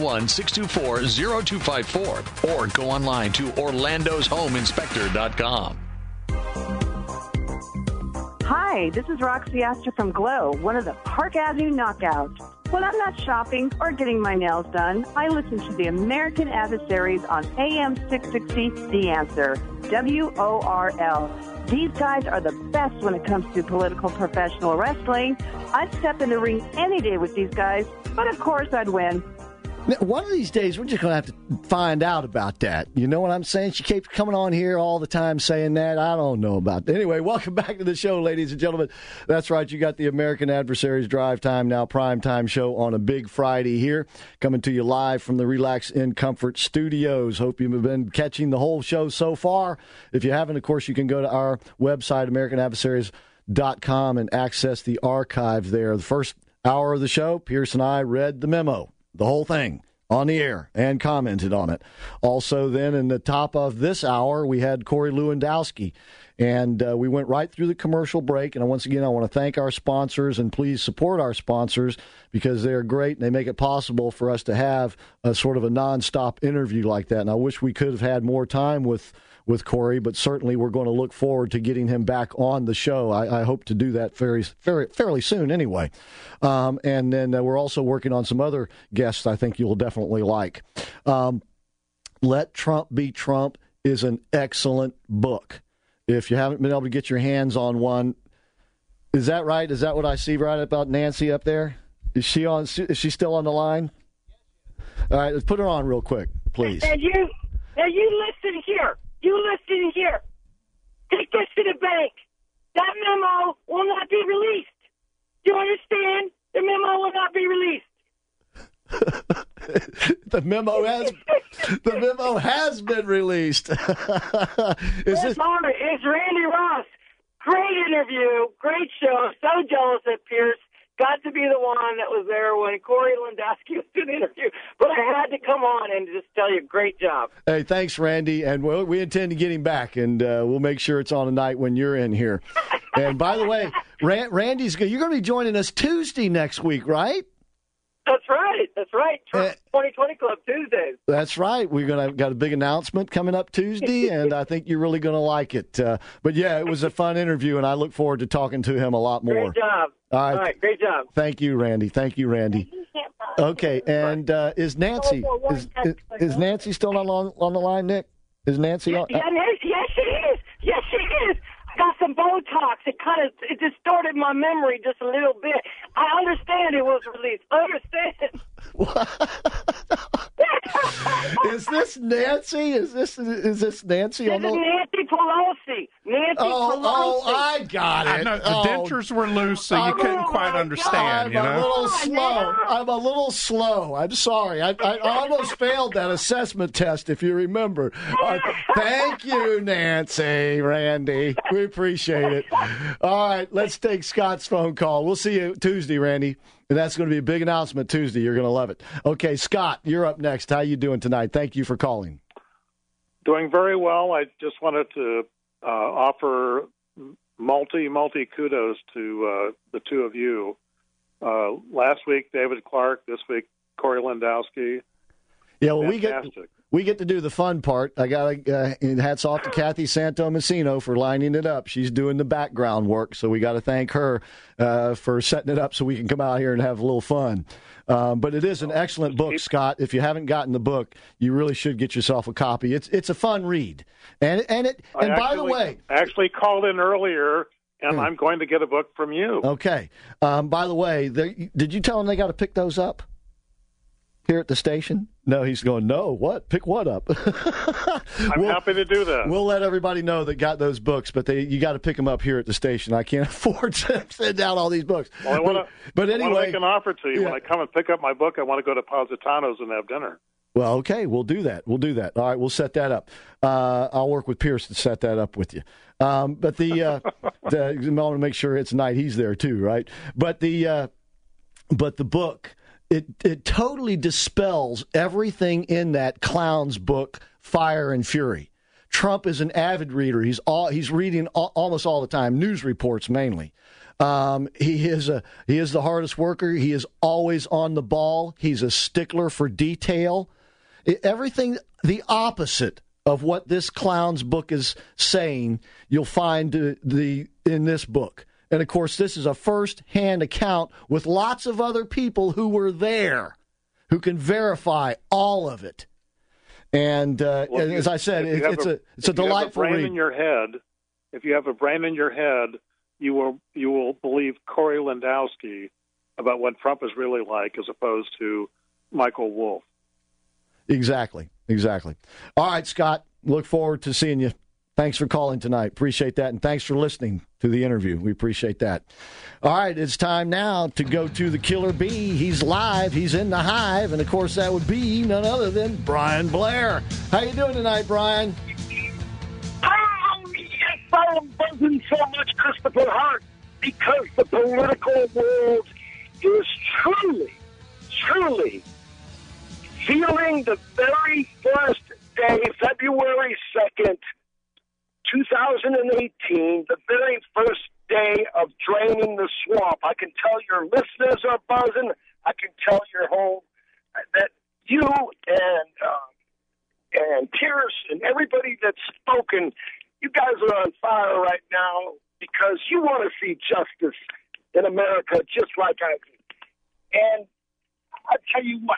321-624-0254 or go online to orlandoshomeinspector.com. Hi, this is Roxy Astor from Glow, one of the Park Avenue knockouts. When I'm not shopping or getting my nails done, I listen to the American Adversaries on AM 660, The Answer, WORL. These guys are the best when it comes to political professional wrestling. I'd step in the ring any day with these guys, but of course I'd win. Now, one of these days, we're just going to have to find out about that. You know what I'm saying? She keeps coming on here all the time saying that. I don't know about that. Anyway, welcome back to the show, ladies and gentlemen. That's right. You got the American Adversaries Drive Time Now Prime Time show on a big Friday here, coming to you live from the Relax in Comfort studios. Hope you've been catching the whole show so far. If you haven't, of course, you can go to our website, AmericanAdversaries.com, and access the archive there. The first hour of the show, Pierce and I read the memo. The whole thing on the air and commented on it. Also, then, in the top of this hour, we had Corey Lewandowski, and we went right through the commercial break. And once again, I want to thank our sponsors, and please support our sponsors because they're great, and they make it possible for us to have a sort of a nonstop interview like that. And I wish we could have had more time with Corey, but certainly we're going to look forward to getting him back on the show. I hope to do that fairly soon anyway. And then we're also working on some other guests I think you'll definitely like. Let Trump Be Trump is an excellent book. If you haven't been able to get your hands on one, is that right? Is that what I see right about Nancy up there? Is she still on the line? All right, let's put her on real quick, please. Now you listen here. You listen here. Take this to the bank. That memo will not be released. Do you understand? The memo will not be released. The memo has been released. It's Randy Ross. Great interview. Great show. So jealous that Pierce got to be the one that was there when Corey Lewandowski was doing the interview. But I had to come on and just tell you, great job. Hey, thanks, Randy. And we intend to get him back, and we'll make sure it's on a night when you're in here. And by the way, Randy's good. You're going to be joining us Tuesday next week, right? That's right. That's right. Trump 2020 Club Tuesdays. That's right. We're got a big announcement coming up Tuesday, and I think you're really going to like it. But yeah, it was a fun interview, and I look forward to talking to him a lot more. Great job. All right. Great job. Thank you, Randy. Okay, and is Nancy is Nancy still on the line, Nick? Is Nancy on? Yes, she is. Yes, she is. I got some Botox. It distorted my memory just a little bit. I understand it was released. I understand. Is this Nancy? Is this Nancy? This is Nancy Pelosi. Nancy Pelosi. Oh, I got it. I know, the dentures were loose, so you couldn't quite understand. I'm a little slow. I'm sorry. I almost failed that assessment test, if you remember. Thank you, Nancy, Randy. We appreciate it. All right, let's take Scott's phone call. We'll see you Tuesday, Randy. And that's going to be a big announcement Tuesday. You're going to love it. Okay, Scott, you're up next. How you doing tonight? Thank you for calling. Doing very well. I just wanted to offer multi kudos to the two of you. Last week, David Clark. This week, Corey Lewandowski. Yeah, well, Fantastic. we get to do the fun part. I got hats off to Kathy Santomassino for lining it up. She's doing the background work, so we got to thank her for setting it up so we can come out here and have a little fun. But it is an excellent book, Scott. If you haven't gotten the book, you really should get yourself a copy. It's a fun read, by the way, I actually called in earlier, and I'm going to get a book from you. Okay. By the way, did you tell them they got to pick those up here at the station? No, he's going, no, what? Pick what up? I'm happy to do that. We'll let everybody know that got those books, but you got to pick them up here at the station. I can't afford to send out all these books. Well, I want to make an offer to you. Yeah. When I come and pick up my book, I want to go to Positano's and have dinner. Well, okay, we'll do that. All right, we'll set that up. I'll work with Pierce to set that up with you. But I want to make sure it's night he's there too, right? But the book, it totally dispels everything in that clown's book, Fire and Fury. Trump is an avid reader. He's reading almost all the time, news reports mainly. He is the hardest worker. He is always on the ball. He's a stickler for detail. Everything the opposite of what this clown's book is saying, you'll find in this book. And, of course, this is a first-hand account with lots of other people who were there who can verify all of it. And as I said, it's a delightful read. If you have a brain in your head, you will believe Corey Lewandowski about what Trump is really like as opposed to Michael Wolff. Exactly. All right, Scott, look forward to seeing you. Thanks for calling tonight. Appreciate that. And thanks for listening to the interview. We appreciate that. All right, it's time now to go to the Killer Bee. He's live. He's in the hive. And, of course, that would be none other than Brian Blair. How you doing tonight, Brian? Yes, I am buzzing so much, Christopher Hart, because the political world is truly feeling the very first day, February 2nd, 2018, the very first day of draining the swamp. I can tell your listeners are buzzing. I can tell your home that you and Pierce and everybody that's spoken, you guys are on fire right now because you want to see justice in America just like I do. And I tell you what,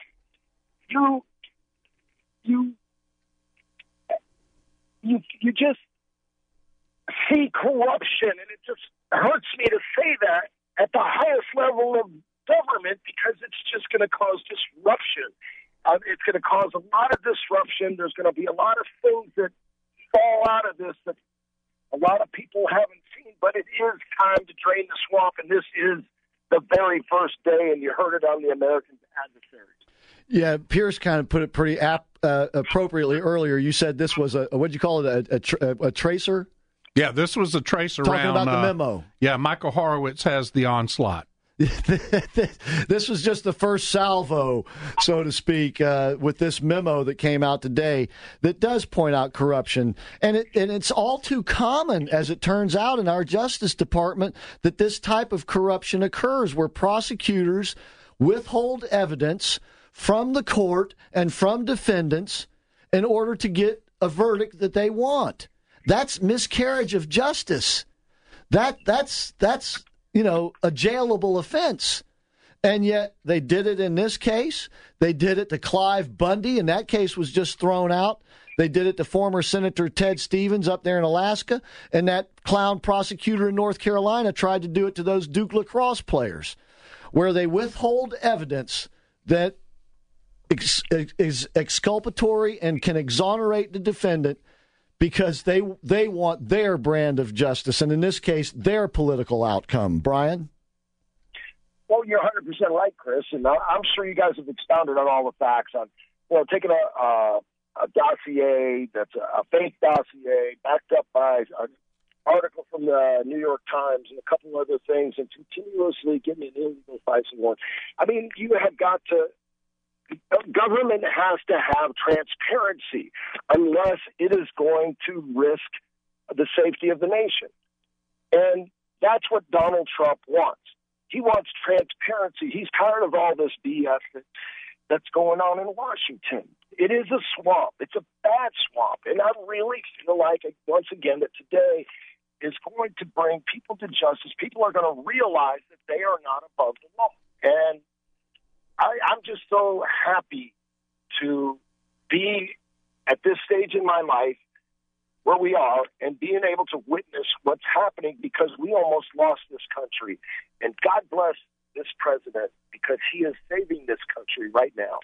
you just see corruption, and it just hurts me to say that at the highest level of government because it's just going to cause disruption. It's going to cause a lot of disruption. There's going to be a lot of things that fall out of this that a lot of people haven't seen, but it is time to drain the swamp, and this is the very first day, and you heard it on the American Adversaries. Yeah, Pierce kind of put it pretty appropriately earlier. You said this was what'd you call it, a tracer? Yeah, this was a tracer talking about the memo. Yeah, Michael Horowitz has the onslaught. This was just the first salvo, so to speak, with this memo that came out today that does point out corruption. And it's all too common, as it turns out, in our Justice Department that this type of corruption occurs, where prosecutors withhold evidence from the court and from defendants in order to get a verdict that they want. That's miscarriage of justice. That's a jailable offense. And yet they did it in this case. They did it to Clive Bundy, and that case was just thrown out. They did it to former Senator Ted Stevens up there in Alaska, and that clown prosecutor in North Carolina tried to do it to those Duke lacrosse players, where they withhold evidence that is exculpatory and can exonerate the defendant because they want their brand of justice, and in this case, their political outcome. Brian? Well, you're 100% right, Chris, and I'm sure you guys have expounded on all the facts on, taking a dossier that's a fake dossier backed up by an article from the New York Times and a couple other things, and continuously getting an illegal FISA warrant. I mean, you have got to. Government has to have transparency unless it is going to risk the safety of the nation. And that's what Donald Trump wants. He wants transparency. He's tired of all this BS that's going on in Washington. It is a swamp. It's a bad swamp. And I really feel like, once again, that today is going to bring people to justice. People are going to realize that they are not above the law. And I'm just so happy to be at this stage in my life where we are and being able to witness what's happening, because we almost lost this country. And God bless this president, because he is saving this country right now.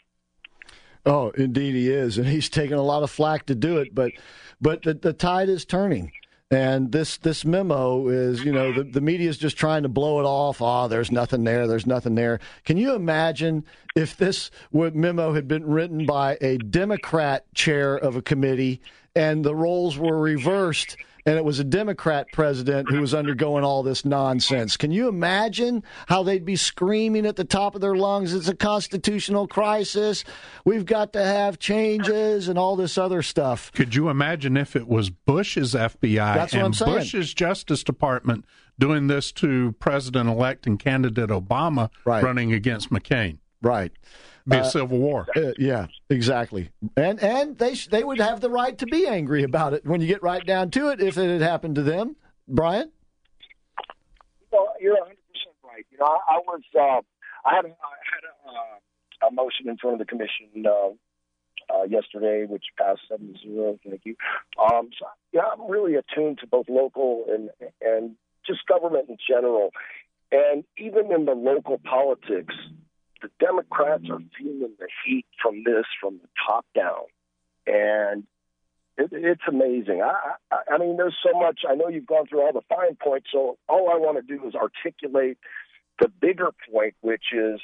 Oh, indeed he is. And he's taking a lot of flack to do it, but the tide is turning. And this memo is, the media is just trying to blow it off. Oh, there's nothing there. There's nothing there. Can you imagine if this memo had been written by a Democrat chair of a committee and the roles were reversed and it was a Democrat president who was undergoing all this nonsense? Can you imagine how they'd be screaming at the top of their lungs, it's a constitutional crisis, we've got to have changes, and all this other stuff? Could you imagine if it was Bush's FBI and Bush's Justice Department doing this to President-elect and candidate Obama running against McCain? Right. Be a civil war. Yeah, exactly. And they would have the right to be angry about it when you get right down to it if it had happened to them. Brian? Well, you're 100% right. I had a motion in front of the commission yesterday, which passed 7-0. Thank you. I'm really attuned to both local and just government in general. And even in the local politics, the Democrats are feeling the heat from the top down. And it's amazing. I mean, there's so much. I know you've gone through all the fine points, so all I want to do is articulate the bigger point, which is,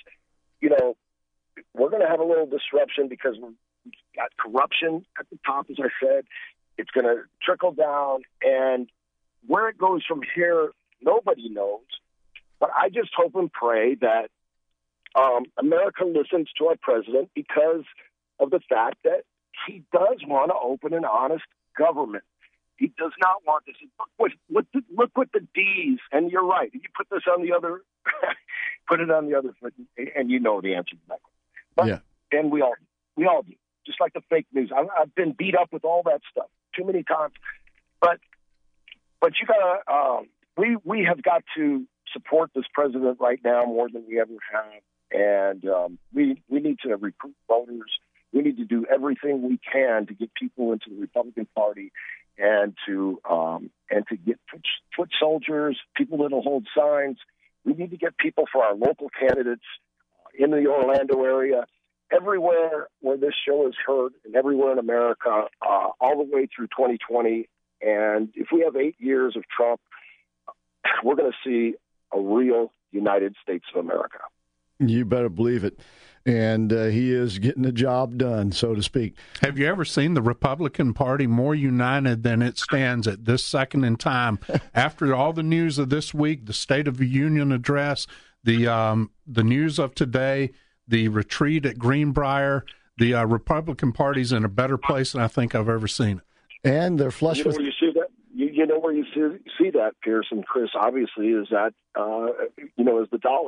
we're going to have a little disruption because we've got corruption at the top, as I said. It's going to trickle down, and where it goes from here, nobody knows. But I just hope and pray that America listens to our president, because of the fact that he does want to open an honest government. He does not want this. Look what the D's, and you're right. You put this on the other, put it on the other foot, and you know the answer to that. But, and we all do. Just like the fake news. I've been beat up with all that stuff too many times. But you gotta. We have got to support this president right now more than we ever have. And we need to recruit voters. We need to do everything we can to get people into the Republican Party, and to get foot soldiers, people that'll hold signs. We need to get people for our local candidates in the Orlando area, everywhere where this show is heard, and everywhere in America, all the way through 2020. And if we have 8 years of Trump, we're going to see a real United States of America. You better believe it. And he is getting the job done, so to speak. Have you ever seen the Republican Party more united than it stands at this second in time? After all the news of this week, the State of the Union address, the news of today, the retreat at Greenbrier, the Republican Party's in a better place than I think I've ever seen it. And they're flush with... Where you see that? You know where you see that, Pierce and Chris, obviously, is that, is the dollars.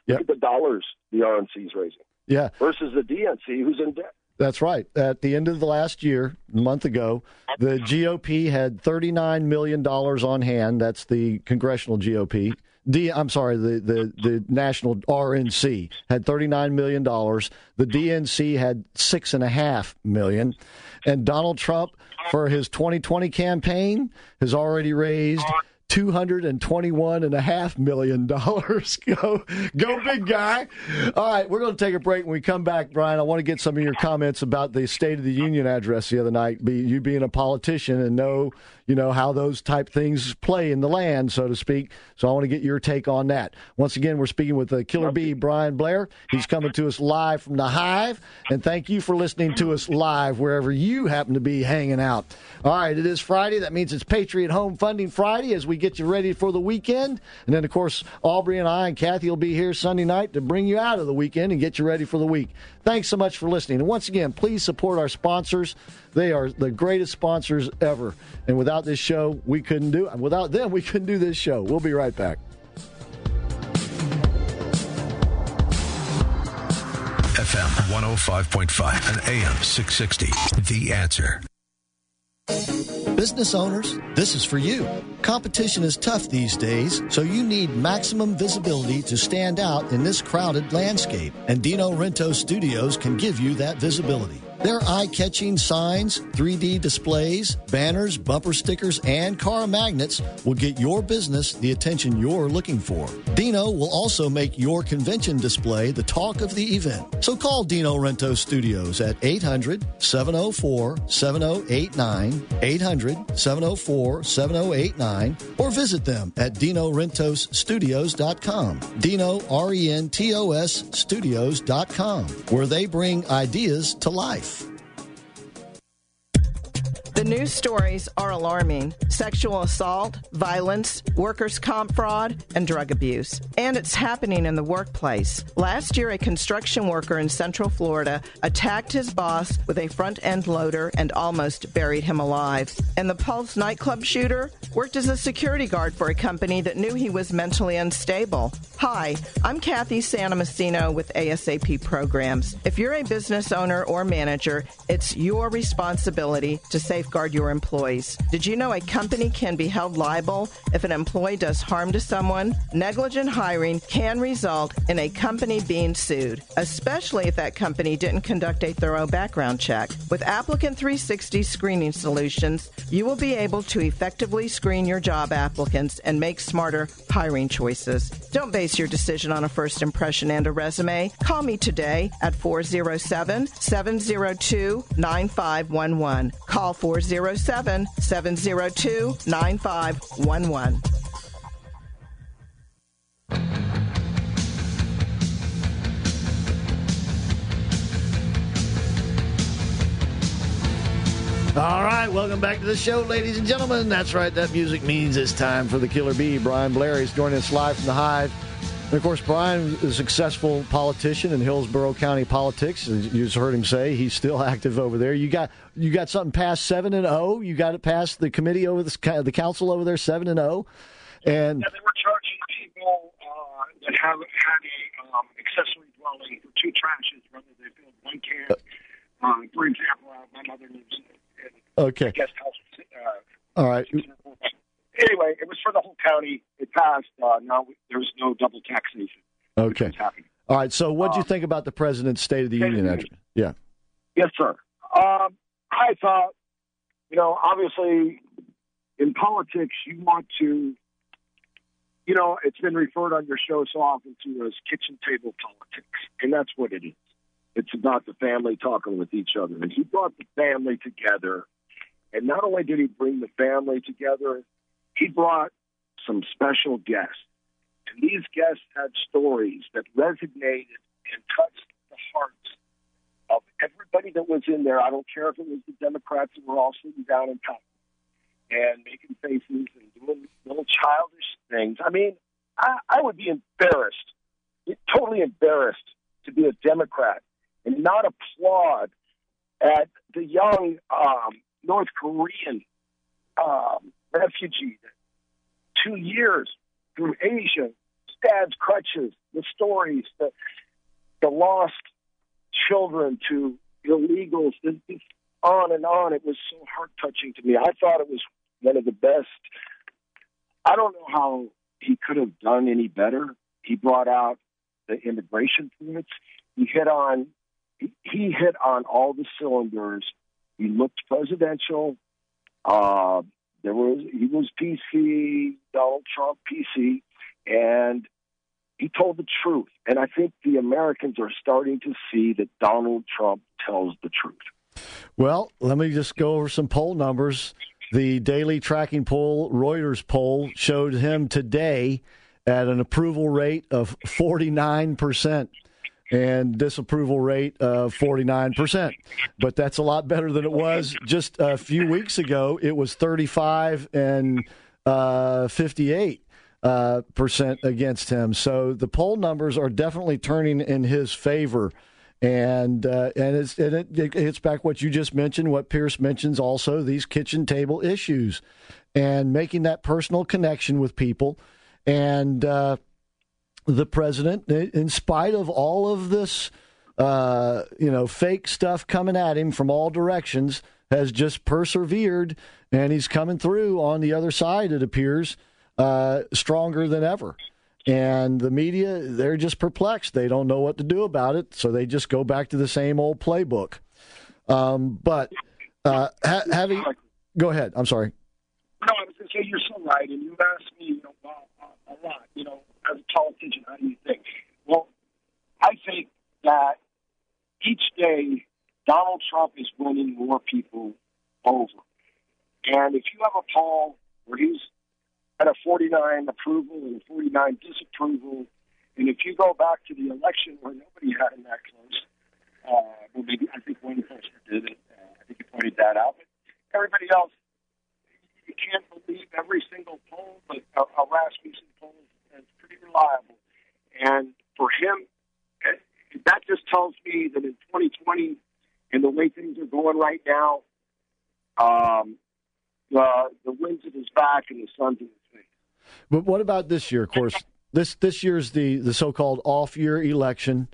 Yep. Look at the dollars the RNC is raising. Yeah. Versus the DNC, who's in debt. That's right. At the end of the last year, a month ago, the GOP had $39 million on hand. That's the congressional GOP. The national RNC had $39 million. The DNC had $6.5 million. And Donald Trump, for his 2020 campaign, has already raised $221.5 million. Go, big guy. All right, we're going to take a break. When we come back, Brian, I want to get some of your comments about the State of the Union address the other night. You being a politician and know how those type things play in the land, so to speak. So I want to get your take on that. Once again, we're speaking with the Killer Bee, Brian Blair. He's coming to us live from the Hive. And thank you for listening to us live wherever you happen to be hanging out. All right, it is Friday. That means it's Patriot Home Funding Friday as we get you ready for the weekend. And then, of course, Aubrey and I and Kathy will be here Sunday night to bring you out of the weekend and get you ready for the week. Thanks so much for listening. And once again, please support our sponsors. They are the greatest sponsors ever. And without this show, without them, we couldn't do this show. We'll be right back. FM 105.5 and AM 660. The Answer. Business owners, this is for you. Competition is tough these days, so you need maximum visibility to stand out in this crowded landscape. And Dino Rento Studios can give you that visibility. Their eye-catching signs, 3D displays, banners, bumper stickers, and car magnets will get your business the attention you're looking for. Dino will also make your convention display the talk of the event. So call Dino Rento Studios at 800-704-7089, 800-704-7089, or visit them at DinoRentosStudios.com. Dino, R-E-N-T-O-S, Studios.com, where they bring ideas to life. The news stories are alarming. Sexual assault, violence, workers' comp fraud, and drug abuse. And it's happening in the workplace. Last year, a construction worker in Central Florida attacked his boss with a front-end loader and almost buried him alive. And the Pulse nightclub shooter worked as a security guard for a company that knew he was mentally unstable. Hi, I'm Kathy Santomassino with ASAP Programs. If you're a business owner or manager, it's your responsibility to safeguard your employees. Did you know a company can be held liable if an employee does harm to someone? Negligent hiring can result in a company being sued, especially if that company didn't conduct a thorough background check. With Applicant 360 screening solutions, you will be able to effectively screen your job applicants and make smarter hiring choices. Don't base your decision on a first impression and a resume. Call me today at 407-702-9511. Call 407-702-9511. All right, welcome back to the show, ladies and gentlemen. That's right, that music means it's time for the Killer Bee. Brian Blair is joining us live from the Hive. And, of course, Brian is a successful politician in Hillsborough County politics. As you just heard him say, he's still active over there. You got something past 7-0. You got it past the committee over the council over there, 7-0. And they were charging people that have had a accessory dwelling for two trashes, whether they filled one can. For example, my mother lives in a guest house. All right. Anyway, it was for the whole county. It passed. Now there's no double taxation. Okay. All right. So what do you think about the President's State of the Union address? Yeah. Yes, sir. I thought, obviously in politics, you want to, it's been referred on your show so often to as kitchen table politics, and that's what it is. It's about the family talking with each other. And he brought the family together. And not only did he bring the family together, he brought some special guests. And these guests had stories that resonated and touched the hearts of everybody that was in there. I don't care if it was the Democrats that were all sitting down and talking and making faces and doing little childish things. I mean, I would be embarrassed, totally embarrassed to be a Democrat and not applaud at the young North Korean refugee that 2 years through Asia dad's crutches, the stories, the lost children to illegals, it's on and on. It was so heart-touching to me. I thought it was one of the best. I don't know how he could have done any better. He brought out the immigration points. He hit on all the cylinders. He looked presidential. He was PC, Donald Trump PC, and he told the truth. And I think the Americans are starting to see that Donald Trump tells the truth. Well, let me just go over some poll numbers. The daily tracking poll, Reuters poll, showed him today at an approval rate of 49% and disapproval rate of 49%. But that's a lot better than it was just a few weeks ago. It was 35 and 58% against him. So the poll numbers are definitely turning in his favor. And it hits back what you just mentioned, what Pierce mentions also, these kitchen table issues and making that personal connection with people. And the president, in spite of all of this, fake stuff coming at him from all directions, has just persevered, and he's coming through on the other side, it appears, stronger than ever. And the media, they're just perplexed. They don't know what to do about it, so they just go back to the same old playbook. Go ahead. I'm sorry. No, I was going to say you're so right, and you asked me a lot, as a politician, how do you think? Well, I think that each day Donald Trump is winning more people over. And if you have a poll where he's at a 49 approval and a 49 disapproval, and if you go back to the election where nobody had him that close, maybe I think one person did it. I think you pointed that out. But everybody else, you can't believe every single poll, but a Rasmussen poll is pretty reliable. And for him, that just tells me that in 2020, and the way things are going right now, the wind's at his back and the sun's in his face. But what about this year? Of course, this year's the so-called off-year election.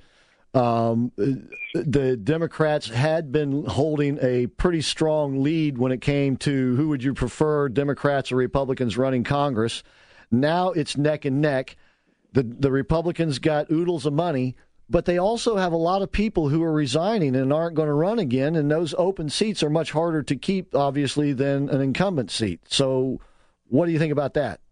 The Democrats had been holding a pretty strong lead when it came to who would you prefer, Democrats or Republicans running Congress. Now it's neck and neck. The Republicans got oodles of money, but they also have a lot of people who are resigning and aren't going to run again, and those open seats are much harder to keep, obviously, than an incumbent seat. So what do you think about that?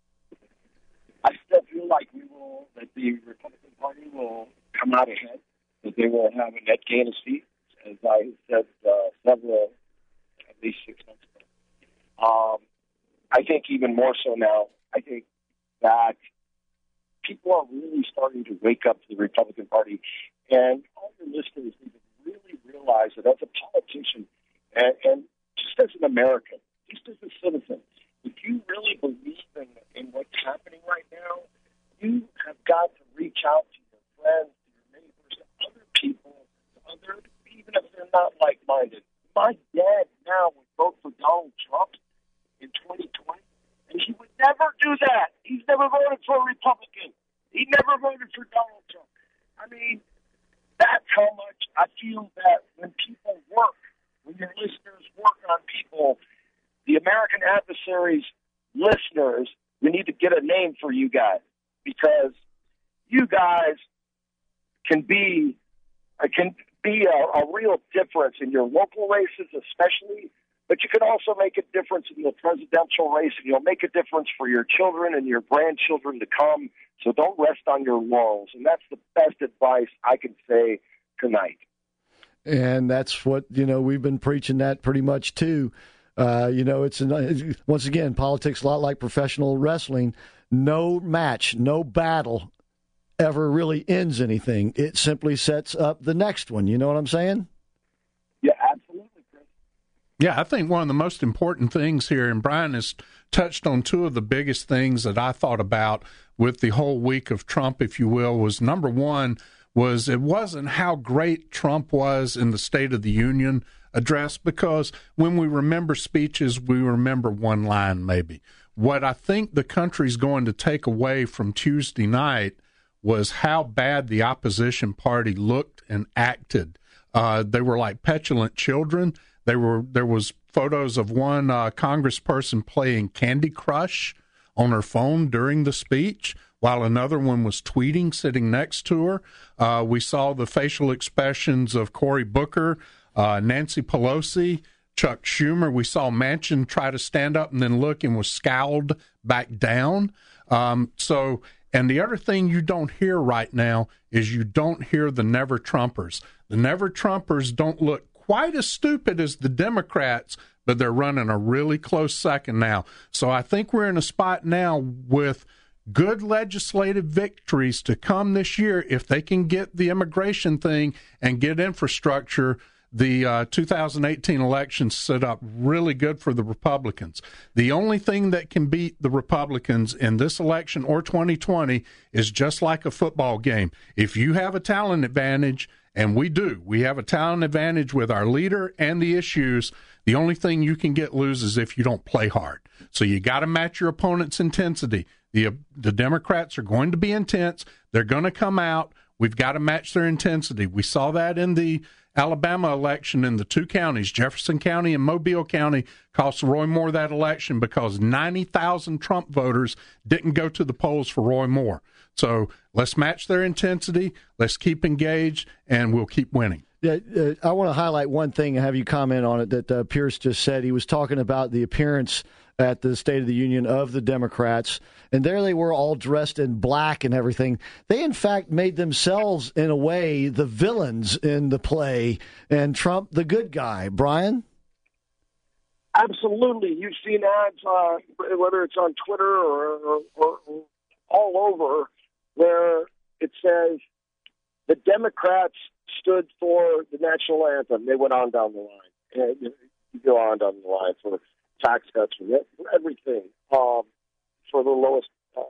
I still feel like that the Republican Party will come out ahead, that they will have a net gain of seats, as I said at least 6 months ago. I think even more so now, I think that people are really starting to wake up to the Republican Party. And all your listeners need to really realize that as a politician and just as an American, just as a citizen, if you really believe in what's happening right now, you have got to reach out to your friends, to your neighbors, to other people, even if they're not like-minded. My dad now would vote for Donald Trump in 2020, and he would never do that. He's never voted for a Republican. He never voted for Donald Trump. I mean, that's how much I feel that when people work, when your listeners work on people, the American Adversaries listeners, we need to get a name for you guys, because you guys can be a real difference in your local races, especially, but you can also make a difference in the presidential race, and you'll make a difference for your children and your grandchildren to come. So don't rest on your laurels. And that's the best advice I can say tonight. And that's what, we've been preaching that pretty much too. It's once again, politics a lot like professional wrestling. No match, no battle ever really ends anything. It simply sets up the next one. You know what I'm saying? Yeah, absolutely, Chris. Yeah, I think one of the most important things here, and Brian has touched on two of the biggest things that I thought about with the whole week of Trump, if you will, was number one, it wasn't how great Trump was in the State of the Union address, because when we remember speeches, we remember one line maybe. What I think the country's going to take away from Tuesday night was how bad the opposition party looked and acted. They were like petulant children. There was photos of one congressperson playing Candy Crush on her phone during the speech, while another one was tweeting sitting next to her. We saw the facial expressions of Cory Booker, Nancy Pelosi, Chuck Schumer. We saw Manchin try to stand up and then look and was scowled back down. And the other thing you don't hear right now is you don't hear the Never Trumpers. The Never Trumpers don't look quite as stupid as the Democrats, but they're running a really close second now. So I think we're in a spot now with good legislative victories to come this year. If they can get the immigration thing and get infrastructure, the 2018 elections set up really good for the Republicans. The only thing that can beat the Republicans in this election or 2020 is just like a football game. If you have a talent advantage, and we do, we have a talent advantage with our leader and the issues, the only thing you can get loose is if you don't play hard. So you got to match your opponent's intensity. The Democrats are going to be intense. They're going to come out. We've got to match their intensity. We saw that in the Alabama election in the two counties, Jefferson County and Mobile County, cost Roy Moore that election because 90,000 Trump voters didn't go to the polls for Roy Moore. So let's match their intensity, let's keep engaged, and we'll keep winning. Yeah, I want to highlight one thing and have you comment on it that Pierce just said. He was talking about the appearance at the State of the Union of the Democrats, and there they were all dressed in black and everything. They, in fact, made themselves, in a way, the villains in the play, and Trump the good guy. Brian? Absolutely. You've seen ads, whether it's on Twitter or all over, where it says the Democrats stood for the national anthem. They went on down the line. And you go on down the line for tax cuts, for everything, for the lowest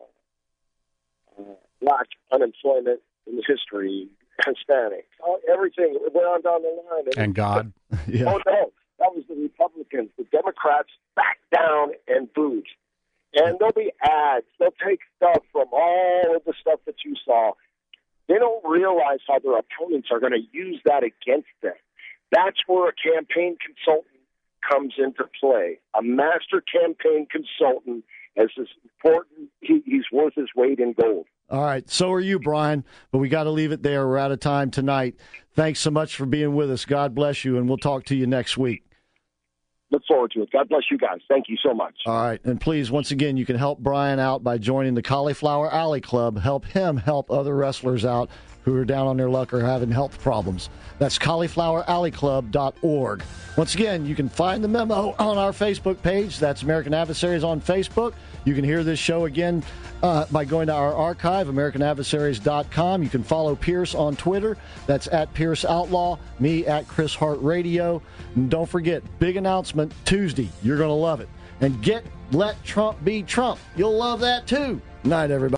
black unemployment in history, Hispanic, everything. It went on down the line. And God. Yeah. Oh, no. That was the Republicans. The Democrats backed down and booed. And there'll be ads. They'll take stuff from all of the stuff that you saw. They don't realize how their opponents are going to use that against them. That's where a campaign consultant comes into play. A master campaign consultant is as important. He's worth his weight in gold. All right. So are you, Brian. But we got to leave it there. We're out of time tonight. Thanks so much for being with us. God bless you, and we'll talk to you next week. Look forward to it. God bless you guys. Thank you so much. All right. And please, once again, you can help Brian out by joining the Cauliflower Alley Club. Help him help other wrestlers out who are down on their luck or having health problems. That's caulifloweralleyclub.org. Once again, you can find the memo on our Facebook page. That's American Adversaries on Facebook. You can hear this show again by going to our archive, AmericanAdversaries.com. You can follow Pierce on Twitter. That's at Pierce Outlaw, me at Chris Hart Radio. And don't forget, big announcement Tuesday. You're going to love it. And let Trump be Trump. You'll love that too. Night, everybody.